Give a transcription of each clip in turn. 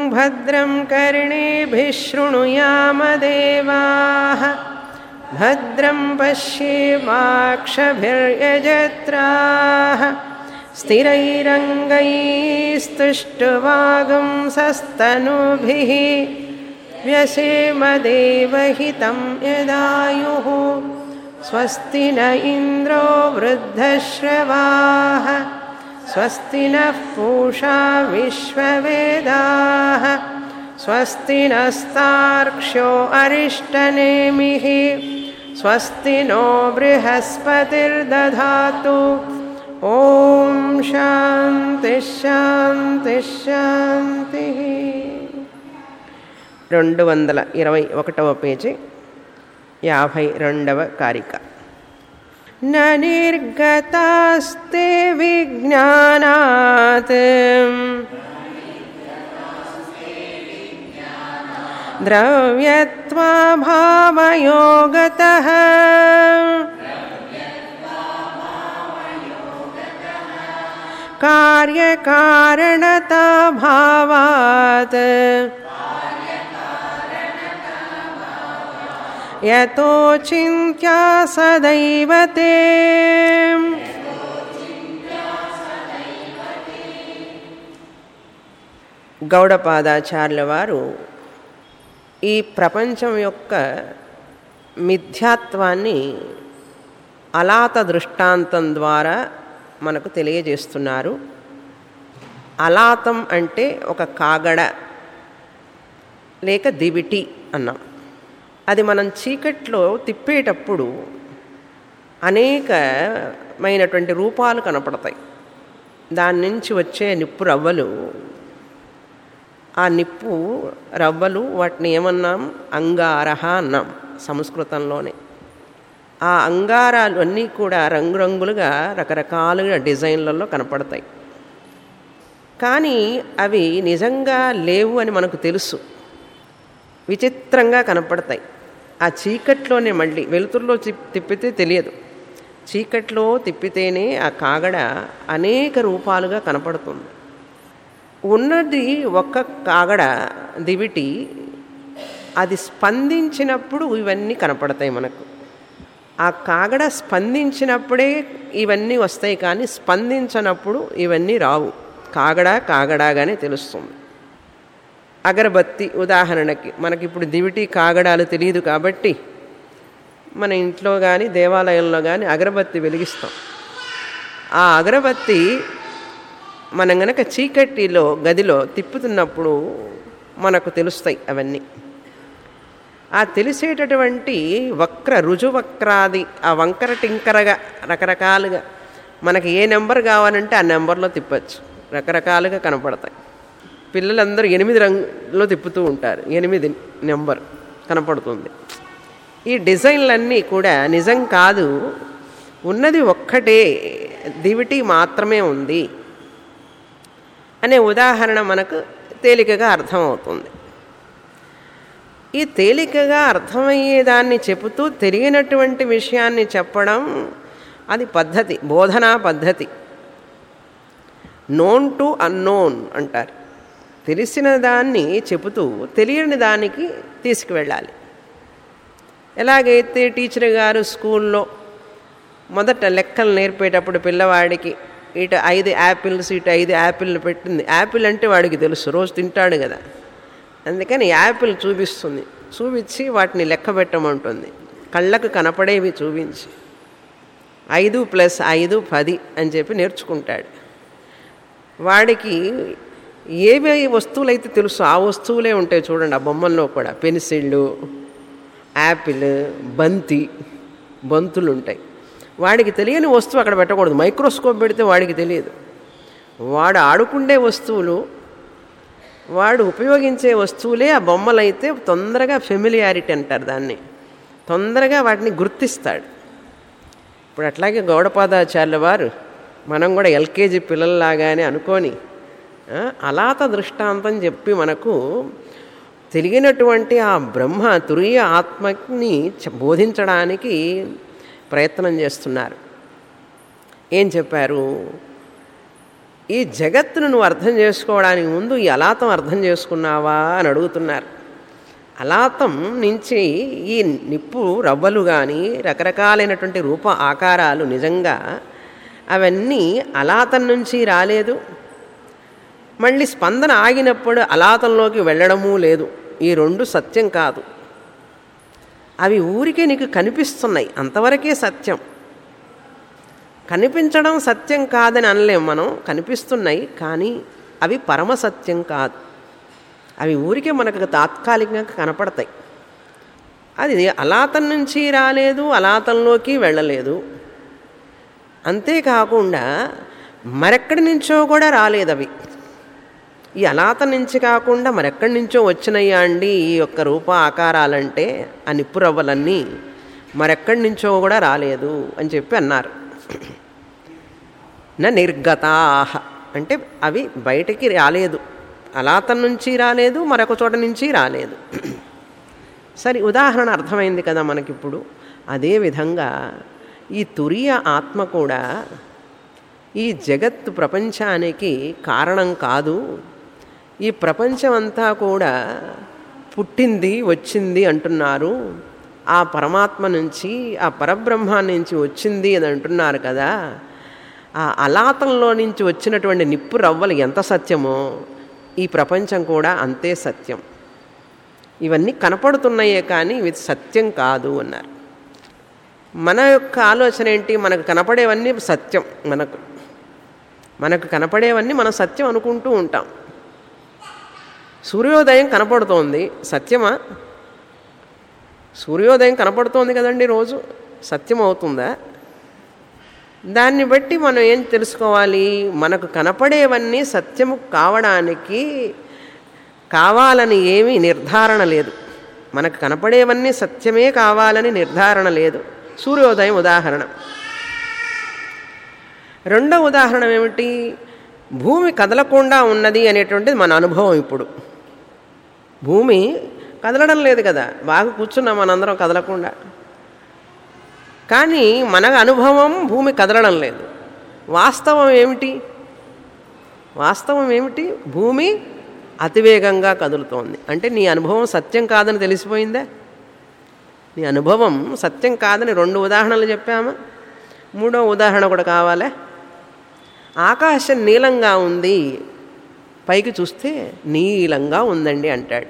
భద్రం కర్ణేభిः శృణుయామదేవాः భద్రం పశ్యేమాక్షభిర్యజత్రాः స్థిరైరంగైస్తుష్టువాగుంసస్తనూభిः వ్యసేమదేవహితం యదాయుః స్వస్తి న ఇంద్రో వృద్ధశ్రవాः స్వస్తి నః పూషా విశ్వవేదాः స్వస్తి నస్తార్క్ష్యో అరిష్టనేమిః స్వస్తి నో బృహస్పతిర్దధాతు ఓం శాంతి శాంతి శాంతి 221వ పేజీ 52వ కారిక న నిర్గతాస్తే విజ్ఞానాత్ ద్రవ్యత్వాభావయోగతః కార్యకారణతాభావాత్ యతో చింత్యా సదైవతే గౌడపాదాచార్యుల వారు ఈ ప్రపంచం యొక్క మిథ్యాత్వాన్ని అలాత దృష్టాంతం ద్వారా మనకు తెలియజేస్తున్నారు. అలాతం అంటే ఒక కాగడ లేక దివిటి అన్నాం. అది మనం చీకట్లో తిప్పేటప్పుడు అనేకమైనటువంటి రూపాలు కనపడతాయి. దాని నుంచి వచ్చే నిప్పు రవ్వలు, ఆ నిప్పు రవ్వలు వాటిని ఏమన్నాం? అంగారహ అన్నాం సంస్కృతంలోనే. ఆ అంగారాలు అన్నీ కూడా రంగురంగులుగా రకరకాలుగా డిజైన్లలో కనపడతాయి. కానీ అవి నిజంగా లేవు అని మనకు తెలుసు. విచిత్రంగా కనపడతాయి. ఆ చీకట్లోనే, మళ్ళీ వెలుతురులో తిప్పితే తెలియదు. చీకట్లో తిప్పితేనే ఆ కాగడ అనేక రూపాలుగా కనపడుతుంది. ఉన్నది ఒక్క కాగడ దివిటి. అది స్పందించినప్పుడు ఇవన్నీ కనపడతాయి మనకు. ఆ కాగడ స్పందించినప్పుడే ఇవన్నీ వస్తాయి, కానీ స్పందించినప్పుడు ఇవన్నీ రావు. కాగడాగానే తెలుస్తుంది. అగరబత్తి ఉదాహరణకి, మనకిప్పుడు దివిటి కాగడాలు తెలియదు కాబట్టి మన ఇంట్లో కానీ దేవాలయంలో కానీ అగరబత్తి వెలిగిస్తాం. ఆ అగరబత్తి మనం గనక చీకటిలో గదిలో తిప్పుతున్నప్పుడు మనకు తెలుస్తాయి అవన్నీ. ఆ తెలిసేటటువంటి రుజువక్రాది, ఆ వంకర టింకరగా రకరకాలుగా మనకి ఏ నెంబర్ కావాలంటే ఆ నెంబర్లో తిప్పచ్చు. రకరకాలుగా కనపడతాయి. పిల్లలందరూ 8 రంగులో తిప్పుతూ ఉంటారు. 8 నెంబర్ కనపడుతుంది. ఈ డిజైన్లన్నీ కూడా నిజం కాదు, ఉన్నది ఒక్కటే దివిటి మాత్రమే ఉంది అనే ఉదాహరణ మనకు తేలికగా అర్థమవుతుంది. ఈ తేలికగా అర్థమయ్యేదాన్ని చెబుతూ తెలియనటువంటి విషయాన్ని చెప్పడం అది పద్ధతి, బోధనా పద్ధతి. నోన్ టు అన్నోన్ అంటారు. తెలిసిన దాన్ని చెబుతూ తెలియని దానికి తీసుకువెళ్ళాలి. ఎలాగైతే టీచర్ గారు స్కూల్లో మొదట లెక్కలు నేర్పేటప్పుడు పిల్లవాడికి ఇటు 5 యాపిల్స్ ఇటు 5 యాపిల్ని పెట్టింది. యాపిల్ అంటే వాడికి తెలుసు, రోజు తింటాడు కదా, అందుకని యాపిల్ చూపించి వాటిని లెక్క పెట్టమంటుంది. కళ్ళకు కనపడేవి చూపించి 5 + 5 10 అని చెప్పి నేర్చుకుంటాడు. వాడికి ఏవే వస్తువులైతే తెలుసు ఆ వస్తువులే ఉంటాయి. చూడండి ఆ బొమ్మల్లో కూడా పెన్సిళ్ళు, యాపిల్, బంతులు ఉంటాయి. వాడికి తెలియని వస్తువు అక్కడ పెట్టకూడదు. మైక్రోస్కోప్ పెడితే వాడికి తెలియదు. వాడు ఆడుకుండే వస్తువులు, వాడు ఉపయోగించే వస్తువులే ఆ బొమ్మలైతే తొందరగా ఫెమిలియారిటీ అంటారు దాన్ని, తొందరగా వాటిని గుర్తిస్తాడు. ఇప్పుడు అట్లాగే గౌడపాదాచార్యుల వారు మనం కూడా ఎల్కేజీ పిల్లల్లాగానే అనుకొని అలాత దృష్టాంతం చెప్పి మనకు తెలియనటువంటి ఆ బ్రహ్మ తురీయ ఆత్మని బోధించడానికి ప్రయత్నం చేస్తున్నారు. ఏం చెప్పారు? ఈ జగత్తును నువ్వు అర్థం చేసుకోవడానికి ముందు ఈ అలాతం అర్థం చేసుకున్నావా అని అడుగుతున్నారు. అలాతం నుంచి ఈ నిప్పు రవ్వలు కానీ రకరకాలైనటువంటి రూప ఆకారాలు నిజంగా అవన్నీ అలాతం నుంచి రాలేదు. మళ్ళీ స్పందన ఆగినప్పుడు అలాతంలోకి వెళ్ళడమూ లేదు. ఈ రెండు సత్యం కాదు. అవి ఊరికే నీకు కనిపిస్తున్నాయి, అంతవరకే సత్యం. కనిపించడం సత్యం కాదని అనలేం మనం. కనిపిస్తున్నాయి కానీ అవి పరమసత్యం కాదు. అవి ఊరికే మనకు తాత్కాలికంగా కనపడతాయి. అది అలాతం నుంచి రాలేదు, అలాతంలోకి వెళ్ళలేదు. అంతేకాకుండా మరెక్కడి నుంచో కూడా రాలేదు అవి. ఈ అలాతం నుంచి కాకుండా మరెక్కడి నుంచో వచ్చినాయా అండి ఈ యొక్క రూప ఆకారాలంటే ఆ నిప్పు రవ్వలన్నీ? మరెక్కడి నుంచో కూడా రాలేదు అని చెప్పి అన్నారు. నా నిర్గతాహ అంటే అవి బయటికి రాలేదు, అలాతం నుంచి రాలేదు, మరొక చోట నుంచి రాలేదు. సరే, ఉదాహరణ అర్థమైంది కదా మనకిప్పుడు. అదేవిధంగా ఈ తురియ ఆత్మ కూడా ఈ జగత్తు ప్రపంచానికి కారణం కాదు. ఈ ప్రపంచం అంతా కూడా పుట్టింది వచ్చింది అంటున్నారు. ఆ పరమాత్మ నుంచి, ఆ పరబ్రహ్మ నుంచి వచ్చింది అని అంటున్నారు కదా. ఆ అలాతంలో నుంచి వచ్చినటువంటి నిప్పు రవ్వలు ఎంత సత్యమో ఈ ప్రపంచం కూడా అంతే సత్యం. ఇవన్నీ కనపడుతున్నాయే కానీ ఇవి సత్యం కాదు అన్నారు. మన యొక్క ఆలోచన ఏంటి? మనకు కనపడేవన్నీ సత్యం. మనకు కనపడేవన్నీ మనం సత్యం అనుకుంటూ ఉంటాం. సూర్యోదయం కనపడుతోంది, సత్యమా? సూర్యోదయం కనపడుతోంది కదండి రోజు, సత్యం అవుతుందా? దాన్ని బట్టి మనం ఏం తెలుసుకోవాలి? మనకు కనపడేవన్నీ సత్యము కావడానికి కావాలని ఏమీ నిర్ధారణ లేదు. మనకు కనపడేవన్నీ సత్యమే కావాలని నిర్ధారణ లేదు. సూర్యోదయం ఉదాహరణ. రెండవ ఉదాహరణ ఏమిటి? భూమి కదలకుండా ఉన్నది అనేటువంటిది మన అనుభవం. ఇప్పుడు భూమి కదలడం లేదు కదా, బాగా కూర్చున్నాం మనందరం కదలకుండా. కానీ మన అనుభవం భూమి కదలడం లేదు. వాస్తవం ఏమిటి? వాస్తవం ఏమిటి? భూమి అతివేగంగా కదులుతోంది. అంటే నీ అనుభవం సత్యం కాదని తెలిసిపోయిందా? నీ అనుభవం సత్యం కాదని రెండు ఉదాహరణలు చెప్పామా? మూడో ఉదాహరణ కూడా కావాలా? ఆకాశం నీలంగా ఉంది, పైకి చూస్తే నీలంగా ఉందండి అంటాడు.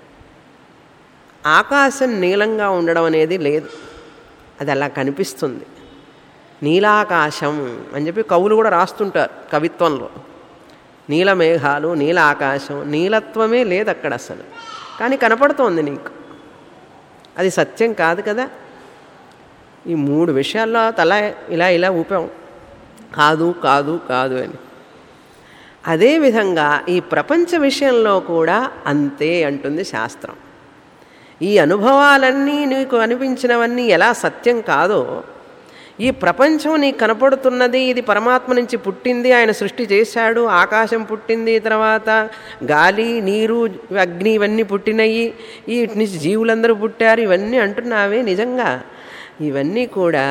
ఆకాశం నీలంగా ఉండడం అనేది లేదు, అది అలా కనిపిస్తుంది. నీలాకాశం అని చెప్పి కవులు కూడా రాస్తుంటారు కవిత్వంలో. నీలమేఘాలు, నీల ఆకాశం, నీలత్వమే లేదు అక్కడ అసలు, కానీ కనపడుతోంది నీకు. అది సత్యం కాదు కదా. ఈ మూడు విషయాల్లో తల ఇలా ఊపాం, కాదు కాదు కాదు అని. అదేవిధంగా ఈ ప్రపంచ విషయంలో కూడా అంతే అంటుంది శాస్త్రం. ఈ అనుభవాలన్నీ నీకు అనిపించినవన్నీ ఎలా సత్యం కాదో, ఈ ప్రపంచం నీకు కనపడుతున్నది ఇది పరమాత్మ నుంచి పుట్టింది, ఆయన సృష్టి చేశాడు. ఆకాశం పుట్టింది, తర్వాత గాలి, నీరు, అగ్ని ఇవన్నీ పుట్టినయి, వీటి నుంచి జీవులందరూ పుట్టారు, ఇవన్నీ అంటున్నావే. నిజంగా ఇవన్నీ కూడా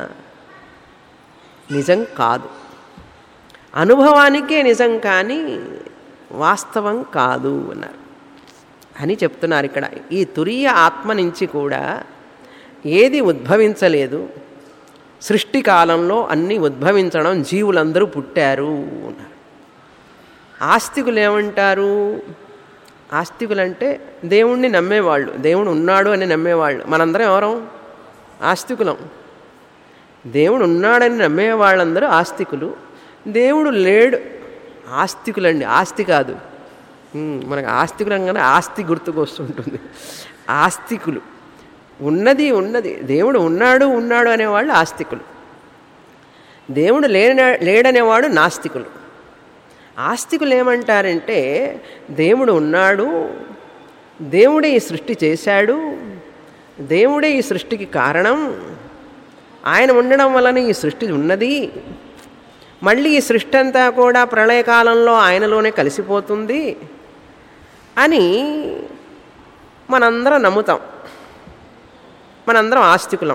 నిజం కాదు. అనుభవానికే నిజం కానీ వాస్తవం కాదు అన్నారు అని చెప్తున్నారు ఇక్కడ. ఈ తురీయ ఆత్మ నుంచి కూడా ఏది ఉద్భవించలేదు. సృష్టి కాలంలో అన్నీ ఉద్భవించడం, జీవులందరూ పుట్టారు అన్నారు. ఆస్తికులు ఏమంటారు? ఆస్తికులంటే దేవుణ్ణి నమ్మేవాళ్ళు, దేవుడు ఉన్నాడు అని నమ్మేవాళ్ళు. మనందరం ఎవరం? ఆస్తికులం. దేవుడు ఉన్నాడని నమ్మేవాళ్ళందరూ ఆస్తికులు. దేవుడు లేడు ఆస్తికులండి, ఆస్తి కాదు. మనకు ఆస్తికులు అనగానే ఆస్తి గుర్తుకు వస్తుంటుంది. ఆస్తికులు ఉన్నది దేవుడు ఉన్నాడు అనేవాళ్ళు ఆస్తికులు. దేవుడు లేడనేవాడు నాస్తికులు. ఆస్తికులు ఏమంటారంటే దేవుడు ఉన్నాడు, దేవుడే ఈ సృష్టి చేశాడు, దేవుడే ఈ సృష్టికి కారణం, ఆయన ఉండడం వలన ఈ సృష్టి ఉన్నది, మళ్ళీ ఈ సృష్టి అంతా కూడా ప్రళయకాలంలో ఆయనలోనే కలిసిపోతుంది అని మనందరం నమ్ముతాం. మనందరం ఆస్తికులం.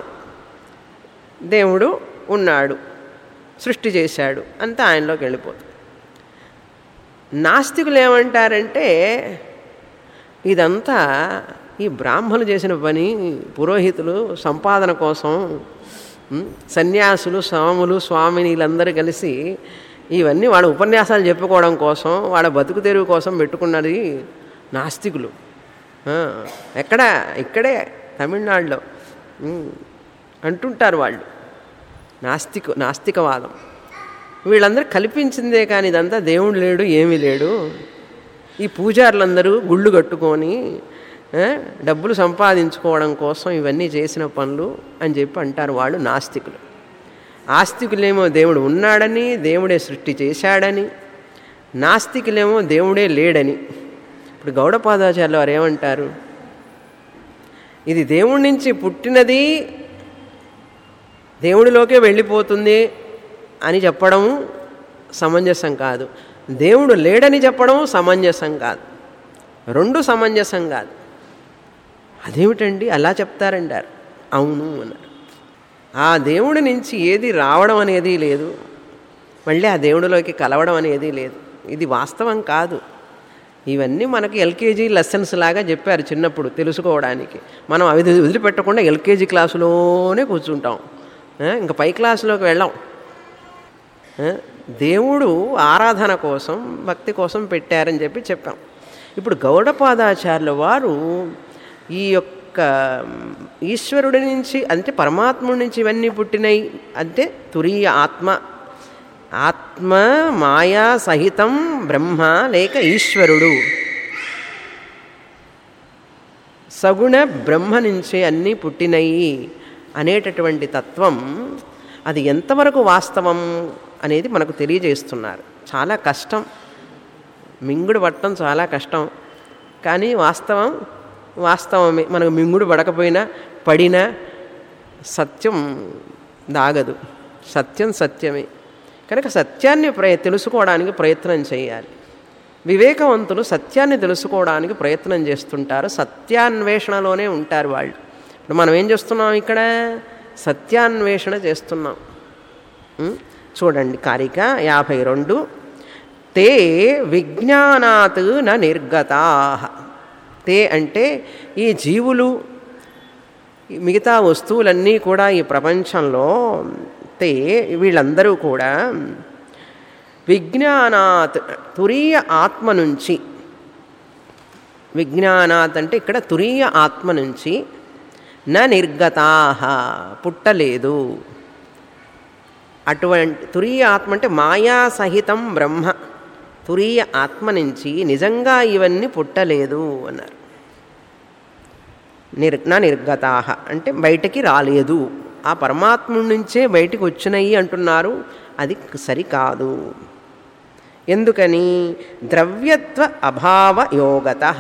దేవుడు ఉన్నాడు, సృష్టి చేశాడు, అంతా ఆయనలోకి వెళ్ళిపోతుంది. నాస్తికులు ఏమంటారంటే ఇదంతా ఈ బ్రాహ్మణులు చేసిన పని, పురోహితులు సంపాదన కోసం, సన్యాసులు స్వాములు స్వామినీలందరూ కలిసి ఇవన్నీ వాళ్ళ ఉపన్యాసాలు చెప్పుకోవడం కోసం, వాళ్ళ బతుకు తెరువు కోసం పెట్టుకున్నది నాస్తికులు. ఇక్కడే తమిళనాడులో అంటుంటారు వాళ్ళు. నాస్తికవాదం వీళ్ళందరూ కల్పించిందే, కానీ ఇదంతా దేవుడు లేడు, ఏమీ లేడు. ఈ పూజారులందరూ గుళ్ళు కట్టుకొని డబ్బులు సంపాదించుకోవడం కోసం ఇవన్నీ చేసిన పనులు అని చెప్పి అంటారు వాళ్ళు నాస్తికులు. ఆస్తికులేమో దేవుడు ఉన్నాడని, దేవుడే సృష్టి చేశాడని, నాస్తికులేమో దేవుడే లేడని. ఇప్పుడు గౌడపాదాచార్యులు వారు ఏమంటారు, ఇది దేవుడి నుంచి పుట్టినది దేవుడిలోకే వెళ్ళిపోతుంది అని చెప్పడం సమంజసం కాదు, దేవుడు లేడని చెప్పడం సమంజసం కాదు, రెండు సమంజసం కాదు. అదేమిటండి అలా చెప్తారంటారు. అవును అన్నారు. ఆ దేవుడి నుంచి ఏది రావడం అనేది లేదు, మళ్ళీ ఆ దేవుడిలోకి కలవడం అనేది లేదు. ఇది వాస్తవం కాదు. ఇవన్నీ మనకి ఎల్కేజీ లెసన్స్ లాగా చెప్పారు చిన్నప్పుడు తెలుసుకోవడానికి. మనం అవి వదిలిపెట్టకుండా ఎల్కేజీ క్లాసులోనే కూర్చుంటాం, ఇంకా పై క్లాసులోకి వెళ్ళాం. దేవుడు ఆరాధన కోసం, భక్తి కోసం పెట్టారని చెప్పి చెప్పాం. ఇప్పుడు గౌడపాదాచార్యుల వారు ఈ యొక్క ఈశ్వరుడి నుంచి, అంటే పరమాత్ముడి నుంచి ఇవన్నీ పుట్టినాయి అంటే తురీయ ఆత్మ, ఆత్మ మాయా సహితం బ్రహ్మ లేక ఈశ్వరుడు, సగుణ బ్రహ్మ నుంచే అన్నీ పుట్టినయి అనేటటువంటి తత్వం అది ఎంతవరకు వాస్తవం అనేది మనకు తెలియజేస్తున్నారు. చాలా కష్టం, మింగుడు పట్టడం చాలా కష్టం, కానీ వాస్తవమే. మనకు మింగుడు పడకపోయినా పడినా సత్యం దాగదు, సత్యం సత్యమే. కనుక సత్యాన్ని తెలుసుకోవడానికి ప్రయత్నం చేయాలి. వివేకవంతులు సత్యాన్ని తెలుసుకోవడానికి ప్రయత్నం చేస్తుంటారు, సత్యాన్వేషణలోనే ఉంటారు వాళ్ళు. ఇప్పుడు మనం ఏం చేస్తున్నాం, ఇక్కడ సత్యాన్వేషణ చేస్తున్నాం. చూడండి కారిక 52. తే విజ్ఞానాత్ న నిర్గతాః. తే అంటే ఈ జీవులు, మిగతా వస్తువులన్నీ కూడా ఈ ప్రపంచంలో, తే వీళ్ళందరూ కూడా విజ్ఞానాత్ తురీయ ఆత్మ నుంచి, విజ్ఞానాత్ అంటే ఇక్కడ తురీయ ఆత్మ నుంచి, న నిర్గతాః పుట్టలేదు. అటువంటి తురీయ ఆత్మ అంటే మాయా సహితం బ్రహ్మ, తురీయ ఆత్మ నుంచి నిజంగా ఇవన్నీ పుట్టలేదు అన్నారు. నిర్గతాః అంటే బయటికి రాలేదు, ఆ పరమాత్ముడి నుంచే బయటికి వచ్చినాయి అంటున్నారు. అది సరికాదు. ఎందుకని? ద్రవ్యత్వ అభావ యోగతః.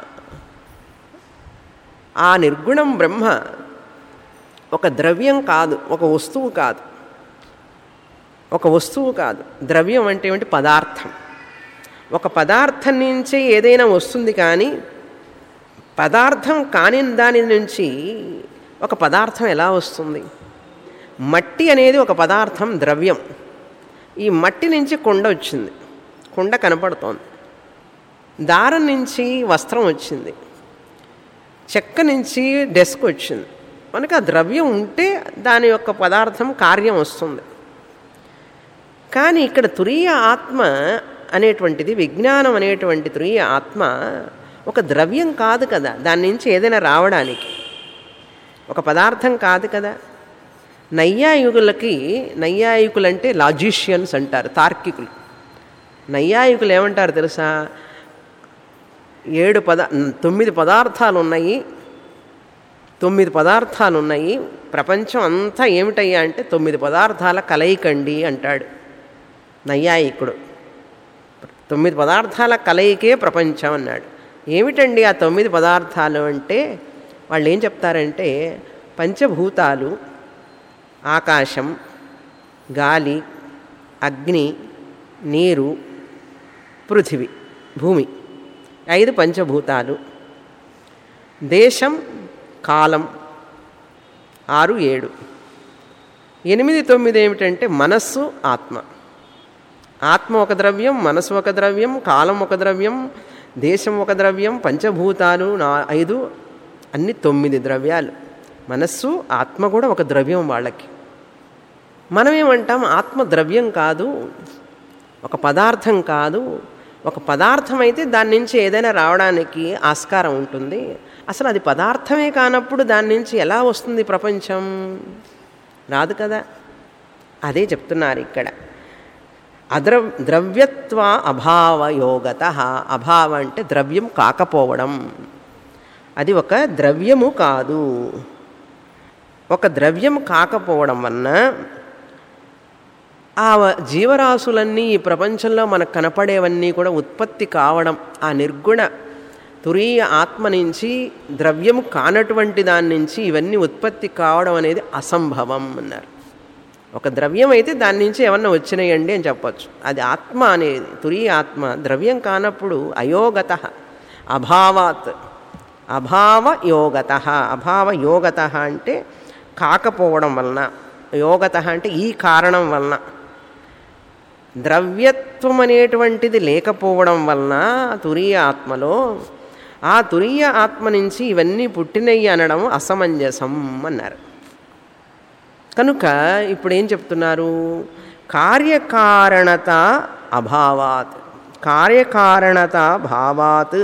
ఆ నిర్గుణం బ్రహ్మ ఒక ద్రవ్యం కాదు, ఒక వస్తువు కాదు, ఒక వస్తువు కాదు. ద్రవ్యం అంటే ఏమిటి? పదార్థం. ఒక పదార్థం నుంచే ఏదైనా వస్తుంది, కానీ పదార్థం కాని దాని నుంచి ఒక పదార్థం ఎలా వస్తుంది? మట్టి అనేది ఒక పదార్థం, ద్రవ్యం. ఈ మట్టి నుంచి కొండ వచ్చింది, కొండ కనపడుతోంది. దారం నుంచి వస్త్రం వచ్చింది, చెక్క నుంచి డెస్క్ వచ్చింది. మనకు ఆ ద్రవ్యం ఉంటే దాని యొక్క పదార్థం కార్యం వస్తుంది. కానీ ఇక్కడ తురీయ ఆత్మ అనేటువంటిది, విజ్ఞానం అనేటువంటి తురీయ ఆత్మ ఒక ద్రవ్యం కాదు కదా, దాని నుంచి ఏదైనా రావడానికి ఒక పదార్థం కాదు కదా. నైయాయికులంటే లాజిషియన్స్ అంటారు, తార్కికులు. నైయాయికులు ఏమంటారు తెలుసా? 9 పదార్థాలు ఉన్నాయి, 9 పదార్థాలు ఉన్నాయి, ప్రపంచం అంతా ఏమిటయ్యా అంటే 9 పదార్థాల కలయికండి అంటాడు నైయాయికుడు. 9 పదార్థాల కలయికే ప్రపంచం అన్నాడు. ఏమిటండి ఆ 9 పదార్థాలు అంటే వాళ్ళు ఏం చెప్తారంటే, పంచభూతాలు, ఆకాశం, గాలి, అగ్ని, నీరు, పృథివీ, భూమి, 5 పంచభూతాలు. దేశం, కాలం 6, 7. 8, 9 ఏమిటంటే మనస్సు, ఆత్మ. ఆత్మ ఒక ద్రవ్యం, మనసు ఒక ద్రవ్యం, కాలం ఒక ద్రవ్యం, దేశం ఒక ద్రవ్యం, పంచభూతాలు 5, అన్ని 9 ద్రవ్యాలు. మనస్సు ఆత్మ కూడా ఒక ద్రవ్యం వాళ్ళకి. మనమేమంటాం ఆత్మ ద్రవ్యం కాదు, ఒక పదార్థం కాదు. ఒక పదార్థం అయితే దాని నుంచి ఏదైనా రావడానికి ఆస్కారం ఉంటుంది. అసలు అది పదార్థమే కానప్పుడు దాని నుంచి ఎలా వస్తుంది ప్రపంచం? రాదు కదా. అదే చెప్తున్నారు ఇక్కడ. ద్రవ్యత్వ అభావయోగత. అభావ అంటే ద్రవ్యం కాకపోవడం. అది ఒక ద్రవ్యము కాదు. ఒక ద్రవ్యం కాకపోవడం వలన ఆ జీవరాశులన్నీ ఈ ప్రపంచంలో మనకు కనపడేవన్నీ కూడా ఉత్పత్తి కావడం, ఆ నిర్గుణ తురీయ ఆత్మ నుంచి ద్రవ్యము కానటువంటి దాని నుంచి ఇవన్నీ ఉత్పత్తి కావడం అనేది అసంభవం అన్నారు. ఒక ద్రవ్యం అయితే దాని నుంచి ఏమన్నా వచ్చినాయండి అని చెప్పచ్చు. అది ఆత్మ అనేది, తురీయ ఆత్మ ద్రవ్యం కానప్పుడు అయోగత, అభావాత్, అభావయోగత. అభావయోగత అంటే కాకపోవడం వలన, యోగత అంటే ఈ కారణం వలన, ద్రవ్యత్వం అనేటువంటిది లేకపోవడం వలన తురీయ ఆత్మలో, ఆ తురీయ ఆత్మ నుంచి ఇవన్నీ పుట్టినయ్యి అనడం అసమంజసం అన్నారు. కనుక ఇప్పుడు ఏం చెప్తున్నారు? కార్యకారణత అభావాత్, కార్యకారణత భావాత్.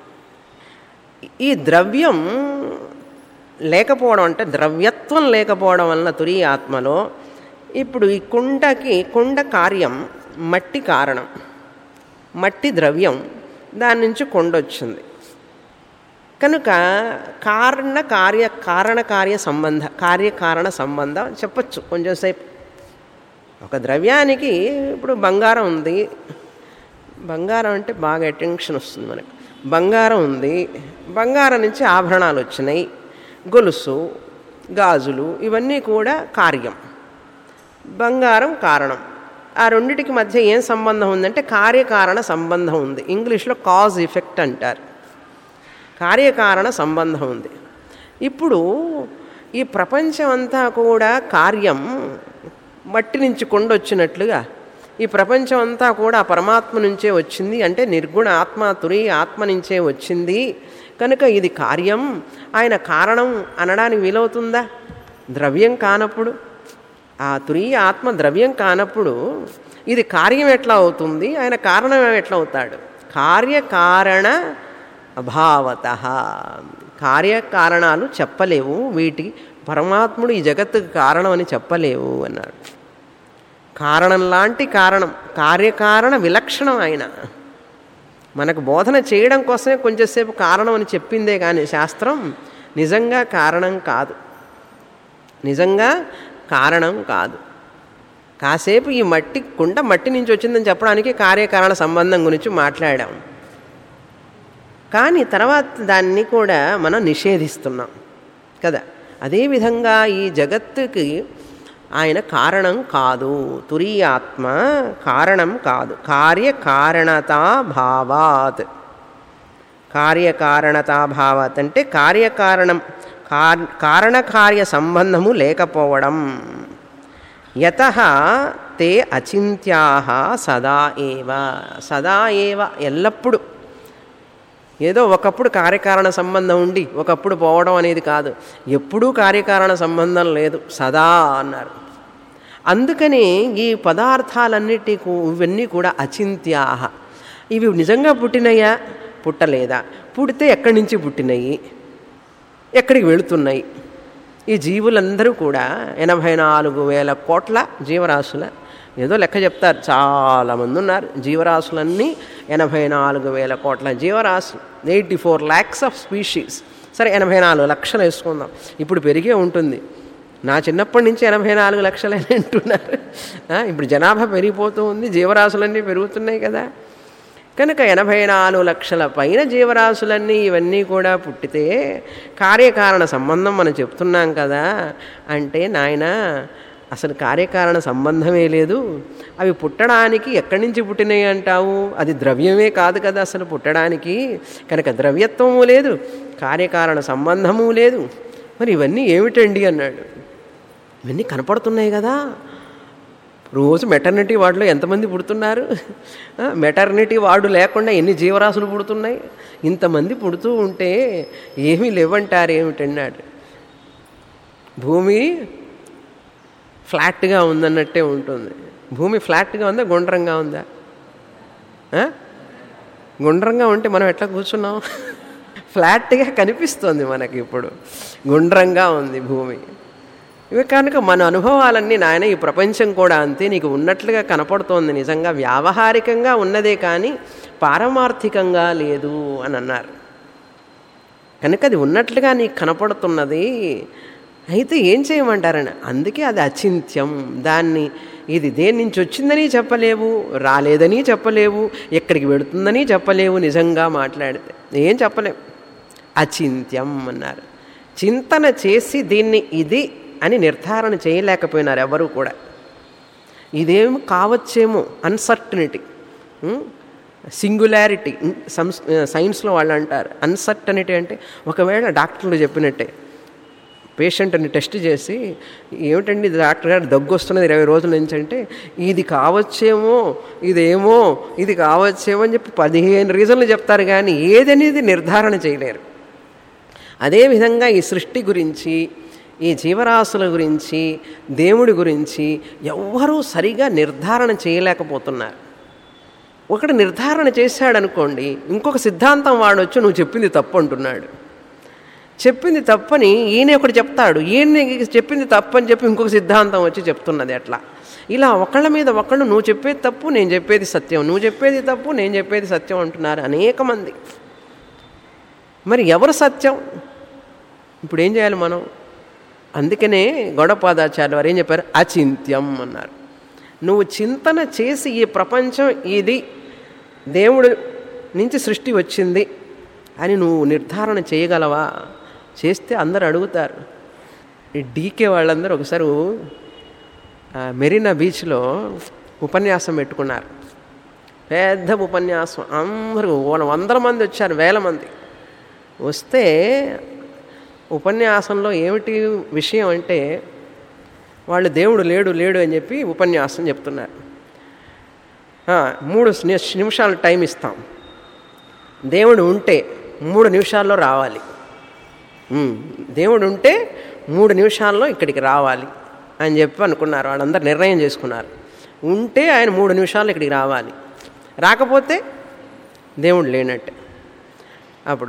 ఈ ద్రవ్యం లేకపోవడం అంటే ద్రవ్యత్వం లేకపోవడం వలన తురీయ ఆత్మలో ఇప్పుడు ఈ కుండ కార్యం, మట్టి కారణం, మట్టి ద్రవ్యం, దాని నుంచి కొండ వచ్చింది. కనుక కారణకార్య సంబంధ, కార్యకారణ సంబంధం చెప్పచ్చు కొంచెంసేపు. ఒక ద్రవ్యానికి ఇప్పుడు బంగారం ఉంది, బంగారం అంటే బాగా అటెన్షన్ వస్తుంది మనకు. బంగారం ఉంది, బంగారం నుంచి ఆభరణాలు వచ్చినాయి, గొలుసు, గాజులు, ఇవన్నీ కూడా కార్యం, బంగారం కారణం. ఆ రెండిటికి మధ్య ఏం సంబంధం ఉందంటే కార్యకారణ సంబంధం ఉంది. ఇంగ్లీష్లో కాజ్ ఎఫెక్ట్ అంటారు. కార్యకారణ సంబంధం ఉంది. ఇప్పుడు ఈ ప్రపంచం అంతా కూడా కార్యం, మట్టి నుంచి కొండొచ్చినట్లుగా ఈ ప్రపంచం అంతా కూడా పరమాత్మ నుంచే వచ్చింది. అంటే నిర్గుణ ఆత్మ, తురీయ ఆత్మ నుంచే వచ్చింది. కనుక ఇది కార్యం, ఆయన కారణం అనడానికి వీలవుతుందా? ద్రవ్యం కానప్పుడు, ఆ తురీయ ఆత్మ ద్రవ్యం కానప్పుడు ఇది కార్యం ఎట్లా అవుతుంది? ఆయన కారణం ఎట్లా అవుతాడు? కార్యకారణ అభావత. కార్యకారణాలు చెప్పలేవు, వీటికి పరమాత్ముడు ఈ జగత్తుకు కారణం అని చెప్పలేవు అన్నారు. కారణం లాంటి కారణం, కార్యకారణ విలక్షణం ఆయన. మనకు బోధన చేయడం కోసమే కొంచెంసేపు కారణం అని చెప్పిందే కానీ శాస్త్రం నిజంగా కారణం కాదు, నిజంగా కారణం కాదు. కాసేపు ఈ కుండ మట్టి నుంచి వచ్చిందని చెప్పడానికి కార్యకారణ సంబంధం గురించి మాట్లాడాం. కానీ తర్వాత దాన్ని కూడా మనం నిషేధిస్తున్నాం కదా. అదేవిధంగా ఈ జగత్తుకి ఆయన కారణం కాదు, తురీయాత్మ కారణం కాదు. కార్యకారణతాభావాత్. కార్యకారణతాభావాత్ అంటే కార్యకారణం, కారణకార్య సంబంధము లేకపోవడం. యతః తే అచింత్యాః సదా ఏవ. సదా ఏవ ఎల్లప్పుడూ. ఏదో ఒకప్పుడు కార్యకారణ సంబంధం ఉండి ఒకప్పుడు పోవడం అనేది కాదు. ఎప్పుడూ కార్యకారణ సంబంధం లేదు, సదా అన్నారు. అందుకని ఈ ఇవన్నీ కూడా అచింత్యాః. ఇవి నిజంగా పుట్టినయా, పుట్టలేదా? పుడితే ఎక్కడి నుంచి పుట్టినయి, ఎక్కడికి వెళుతున్నాయి? ఈ జీవులందరూ కూడా 84,000 కోట్ల జీవరాశుల, ఏదో లెక్క చెప్తారు, చాలామంది ఉన్నారు. జీవరాశులన్నీ 84,000 కోట్ల జీవరాశులు, 84 lakhs ఆఫ్ స్పీషీస్. సరే 84 లక్షలు వేసుకుందాం, ఇప్పుడు పెరిగే ఉంటుంది. నా చిన్నప్పటి నుంచి 84 లక్షలు అని అంటున్నారు. ఇప్పుడు జనాభా పెరిగిపోతూ ఉంది, జీవరాశులన్నీ పెరుగుతున్నాయి కదా. కనుక 84 లక్షల పైన జీవరాశులన్నీ ఇవన్నీ కూడా పుట్టితే కార్యకారణ సంబంధం మనం చెప్తున్నాం కదా. అంటే నాయన అసలు కార్యకారణ సంబంధమే లేదు. అవి పుట్టడానికి ఎక్కడి నుంచి పుట్టినాయి అంటావు? అది ద్రవ్యమే కాదు కదా అసలు పుట్టడానికి. కనుక ద్రవ్యత్వము లేదు, కార్యకారణ సంబంధము లేదు. మరి ఇవన్నీ ఏమిటండి అన్నాడు. ఇవన్నీ కనపడుతున్నాయి కదా. రోజు మెటర్నిటీ వార్డులో ఎంతమంది పుడుతున్నారు? మెటర్నిటీ వార్డు లేకుండా ఎన్ని జీవరాశులు పుడుతున్నాయి? ఇంతమంది పుడుతూ ఉంటే ఏమీ లేవంటారు ఏమిటన్నాడు. భూమి ఫ్లాట్గా ఉందన్నట్టే ఉంటుంది. భూమి ఫ్లాట్గా ఉందా, గుండ్రంగా ఉందా? గుండ్రంగా ఉంటే మనం ఎట్లా కూర్చున్నాం? ఫ్లాట్గా కనిపిస్తుంది మనకి. ఇప్పుడు గుండ్రంగా ఉంది భూమి. ఇవి కనుక మన అనుభవాలన్నీ నాయన ఈ ప్రపంచం కూడా అంతే, నీకు ఉన్నట్లుగా కనపడుతోంది, నిజంగా వ్యావహారికంగా ఉన్నదే కానీ పారమార్థికంగా లేదు అని అన్నారు. కనుక అది ఉన్నట్లుగా నీకు కనపడుతున్నది. అయితే ఏం చేయమంటారని, అందుకే అది అచింత్యం. దాన్ని ఇది దేని నుంచి వచ్చిందని చెప్పలేవు, రాలేదని చెప్పలేవు, ఎక్కడికి వెడుతుందని చెప్పలేవు. నిజంగా మాట్లాడితే ఏం చెప్పలేవు. అచింత్యం అన్నారు. చింతన చేసి దీన్ని ఇది అని నిర్ధారణ చేయలేకపోయినారు ఎవరు కూడా. ఇదేమి కావచ్చేమో, అన్సర్టనిటీ, సింగులారిటీ. సైన్స్లో వాళ్ళు అంటారు అన్సర్టనిటీ అంటే, ఒకవేళ డాక్టర్లు చెప్పినట్టే పేషెంట్ని టెస్ట్ చేసి, ఏమిటండి డాక్టర్ గారు దగ్గు వస్తున్నది 20 రోజుల నుంచి అంటే, ఇది కావచ్చేమో, ఇదేమో, ఇది కావచ్చేమో అని చెప్పి 15 రీజన్లు చెప్తారు, కానీ ఏదనేది నిర్ధారణ చేయలేరు. అదేవిధంగా ఈ సృష్టి గురించి, ఈ జీవరాశుల గురించి, దేవుడి గురించి ఎవ్వరూ సరిగా నిర్ధారణ చేయలేకపోతున్నారు. ఒకటి నిర్ధారణ చేశాడనుకోండి, ఇంకొక సిద్ధాంతం వాడొచ్చు నువ్వు చెప్పింది తప్పు అంటున్నాడు. చెప్పింది తప్పని ఈయన ఒకటి చెప్తాడు, ఈయన చెప్పింది తప్పు అని చెప్పి ఇంకొక సిద్ధాంతం వచ్చి చెప్తున్నది. అట్లా ఇలా ఒకళ్ళ మీద ఒకళ్ళు నువ్వు చెప్పేది తప్పు, నేను చెప్పేది సత్యం, నువ్వు చెప్పేది తప్పు, నేను చెప్పేది సత్యం అంటున్నారు అనేక మంది. మరి ఎవరు సత్యం? ఇప్పుడు ఏం చేయాలి మనం? అందుకనే గౌడపాదాచార్య వారు ఏం చెప్పారు? అచింత్యం అన్నారు. నువ్వు చింతన చేసి ఈ ప్రపంచం ఇది దేవుడు నుంచి సృష్టి వచ్చింది అని నువ్వు నిర్ధారణ చేయగలవా? చేస్తే అందరు అడుగుతారు. ఈ డీకే వాళ్ళందరూ ఒకసారి మెరీనా బీచ్లో ఉపన్యాసం పెట్టుకున్నారు. పెద్ద ఉపన్యాసం, అందరూ 100 మంది వచ్చారు, 1000 మంది వస్తే ఉపన్యాసంలో ఏమిటి విషయం అంటే, వాళ్ళు దేవుడు లేడు లేడు అని చెప్పి ఉపన్యాసం చెప్తున్నారు. 3 నిమిషాలు టైం ఇస్తాం, దేవుడు ఉంటే 3 నిమిషాల్లో రావాలి, దేవుడు ఉంటే 3 నిమిషాల్లో ఇక్కడికి రావాలి అని చెప్పి అనుకున్నారు. వాళ్ళందరూ నిర్ణయం చేసుకున్నారు. ఉంటే ఆయన 3 నిమిషాల్లో ఇక్కడికి రావాలి, రాకపోతే దేవుడు లేనట్టే. అప్పుడు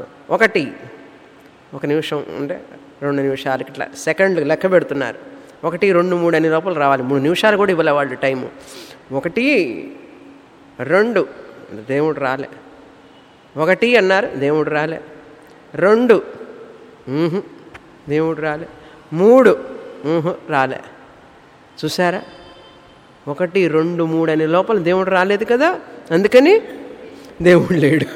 1 నిమిషం ఉంటే 2 నిమిషాలకి ఇట్లా సెకండ్లు లెక్క పెడుతున్నారు. 1, 2, 3 అనే లోపల రావాలి. 3 నిమిషాలు కూడా ఇవ్వలే వాళ్ళు టైము. 1, 2 దేవుడు రాలే. 1 అన్నారు, దేవుడు రాలే. 2 దేవుడు రాలే. 3 రాలే. చూసారా? 1, 2, 3 అనే లోపల దేవుడు రాలేదు కదా, అందుకని దేవుడు లేడు.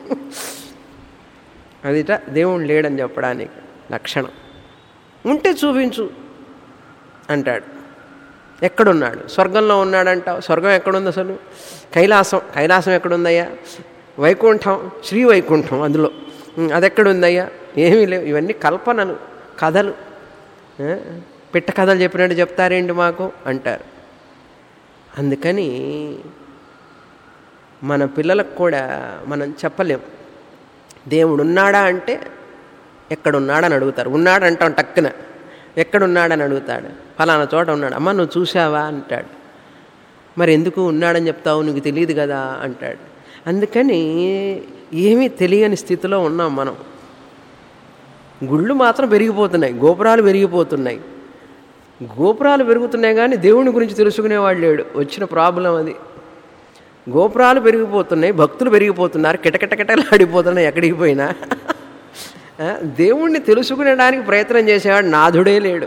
అదిట దేవుడు లేడని చెప్పడానికి లక్షణం. ఉంటే చూపించు అంటాడు. ఎక్కడున్నాడు? స్వర్గంలో ఉన్నాడంటావు. స్వర్గం ఎక్కడుంది అసలు? కైలాసం ఎక్కడుందయ్యా? వైకుంఠం, శ్రీవైకుంఠం, అందులో అది ఎక్కడుందయ్యా? ఏమీ లేవు. ఇవన్నీ కల్పనలు, కథలు. పిట్ట కథలు చెప్పినట్టు చెప్తారేంటి మాకు అంటారు. అందుకని మన పిల్లలకు కూడా మనం చెప్పలేం. దేవుడు ఉన్నాడా అంటే ఎక్కడున్నాడని అడుగుతారు. ఉన్నాడంటాం టక్కున, ఎక్కడున్నాడని అడుగుతాడు. ఫలానా చోట ఉన్నాడు. అమ్మ నువ్వు చూసావా అంటాడు. మరి ఎందుకు ఉన్నాడని చెప్తావు, నీకు తెలియదు కదా అంటాడు. అందుకని ఏమీ తెలియని స్థితిలో ఉన్నాం మనం. గుళ్ళు మాత్రం పెరిగిపోతున్నాయి, గోపురాలు పెరిగిపోతున్నాయి. గోపురాలు పెరుగుతున్నాయి కానీ దేవుని గురించి తెలుసుకునేవాడు లేడు. వచ్చిన ప్రాబ్లం అది. గోపురాలు పెరిగిపోతున్నాయి, భక్తులు పెరిగిపోతున్నారు, కిటకిటకిటలాడిపోతున్నాయి ఎక్కడికి పోయినా. దేవుణ్ణి తెలుసుకునేడానికి ప్రయత్నం చేసేవాడు నాథుడే లేడు.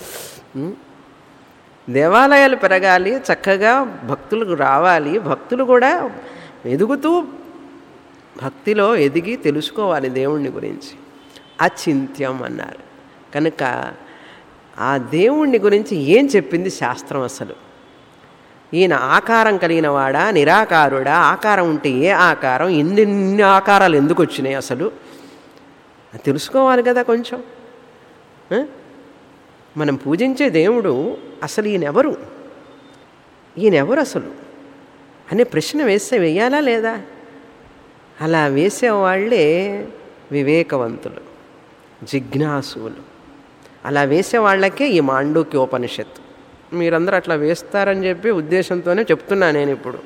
దేవాలయాలు పెరగాలి, చక్కగా భక్తులకు రావాలి, భక్తులు కూడా ఎదుగుతూ భక్తిలో ఎదిగి తెలుసుకోవాలి దేవుణ్ణి గురించి. అచింత్యం అన్నారు. కనుక ఆ దేవుణ్ణి గురించి ఏం చెప్పింది శాస్త్రం అసలు? ఈయన ఆకారం కలిగిన వాడా, నిరాకారుడా? ఆకారం ఉంటే ఏ ఆకారం? ఇన్ని ఆకారాలు ఎందుకు వచ్చినాయి అసలు? తెలుసుకోవాలి కదా కొంచెం. మనం పూజించే దేవుడు అసలు ఈయనెవరు? ఈయనెవరు అసలు అనే ప్రశ్న వేయాలా లేదా? అలా వేసేవాళ్ళే వివేకవంతులు, జిజ్ఞాసులు. అలా వేసేవాళ్ళకే ఈ మాండూక్యోపనిషత్తు. మీరందరూ అట్లా వేస్తారని చెప్పి ఉద్దేశంతోనే చెప్తున్నా నేను ఇప్పుడు.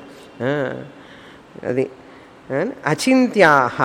అది అచింత్యాహ.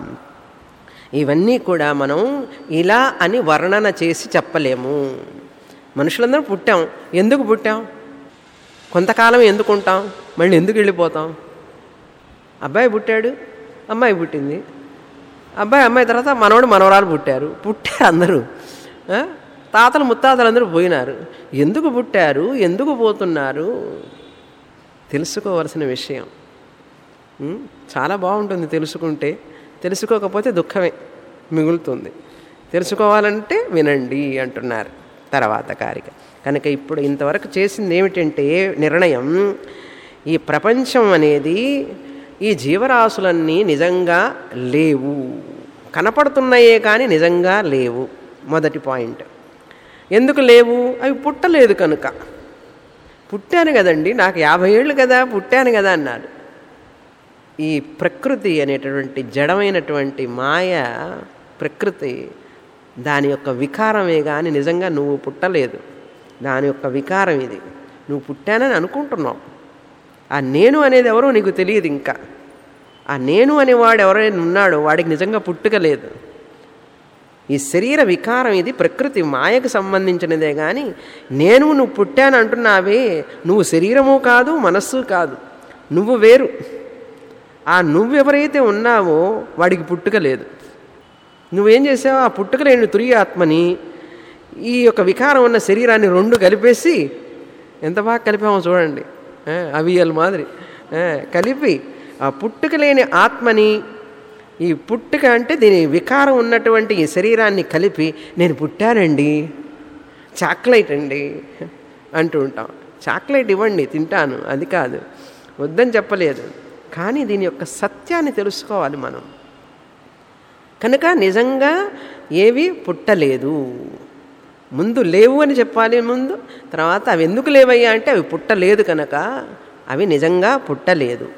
ఇవన్నీ కూడా మనం ఇలా అని వర్ణన చేసి చెప్పలేము. మనుషులందరం పుట్టాం. ఎందుకు పుట్టాం? కొంతకాలం ఎందుకు ఉంటాం, మళ్ళీ ఎందుకు వెళ్ళిపోతాం? అబ్బాయి పుట్టాడు, అమ్మాయి పుట్టింది, అమ్మాయి తర్వాత మనవడు మనవరాలు పుట్టారు అందరూ. తాతలు ముత్తాతలు అందరూ పోయినారు. ఎందుకు పుట్టారు, ఎందుకు పోతున్నారు తెలుసుకోవలసిన విషయం. చాలా బాగుంటుంది తెలుసుకుంటే. తెలుసుకోకపోతే దుఃఖమే మిగులుతుంది. తెలుసుకోవాలంటే వినండి అంటున్నారు తర్వాత కారిక. కనుక ఇప్పుడు ఇంతవరకు చేసింది ఏమిటంటే నిర్ణయం, ఈ ప్రపంచం అనేది, ఈ జీవరాశులన్నీ నిజంగా లేవు, కనపడుతున్నాయే కానీ నిజంగా లేవు. మొదటి పాయింట్. ఎందుకు లేవు? అవి పుట్టలేదు కనుక. పుట్టాను కదండి, నాకు 50 ఏళ్ళు కదా, పుట్టాను కదా అన్నాడు. ఈ ప్రకృతి అనేటటువంటి జడమైనటువంటి మాయ ప్రకృతి, దాని యొక్క వికారమే కానీ నిజంగా నువ్వు పుట్టలేదు. దాని యొక్క వికారం ఇది. నువ్వు పుట్టానని అనుకుంటున్నావు. ఆ నేను అనేది ఎవరో నీకు తెలియదు. ఇంకా ఆ నేను అనేవాడు ఎవరైనా ఉన్నాడో వాడికి నిజంగా పుట్టుక లేదు. ఈ శరీర వికారం ఇది ప్రకృతి మాయకు సంబంధించినదే కానీ నువ్వు పుట్టాను అంటున్నావే, నువ్వు శరీరము కాదు, మనస్సు కాదు, నువ్వు వేరు. ఆ నువ్వెవరైతే ఉన్నావో వాడికి పుట్టుక లేదు. నువ్వేం చేసావు? ఆ పుట్టుక లేని తురియ ఆత్మని, ఈ యొక్క వికారం ఉన్న శరీరాన్ని రెండు కలిపేసి, ఎంత బాగా కలిపామో చూడండి, అవియల్ మాదిరి కలిపి ఆ పుట్టుక లేని ఆత్మని, ఈ పుట్టుక అంటే దీని వికారం ఉన్నటువంటి ఈ శరీరాన్ని కలిపి నేను పుట్టానండి, చాక్లెట్ అండి అంటూ ఉంటాం. చాక్లెట్ ఇవ్వండి తింటాను, అది కాదు, వద్దని చెప్పలేదు. కానీ దీని యొక్క సత్యాన్ని తెలుసుకోవాలి మనం. కనుక నిజంగా ఏవి పుట్టలేదు. ముందు లేవు అని చెప్పాలి ముందు. తర్వాత అవి ఎందుకు లేవయ్యా అంటే అవి పుట్టలేదు కనుక అవి నిజంగా పుట్టలేదు.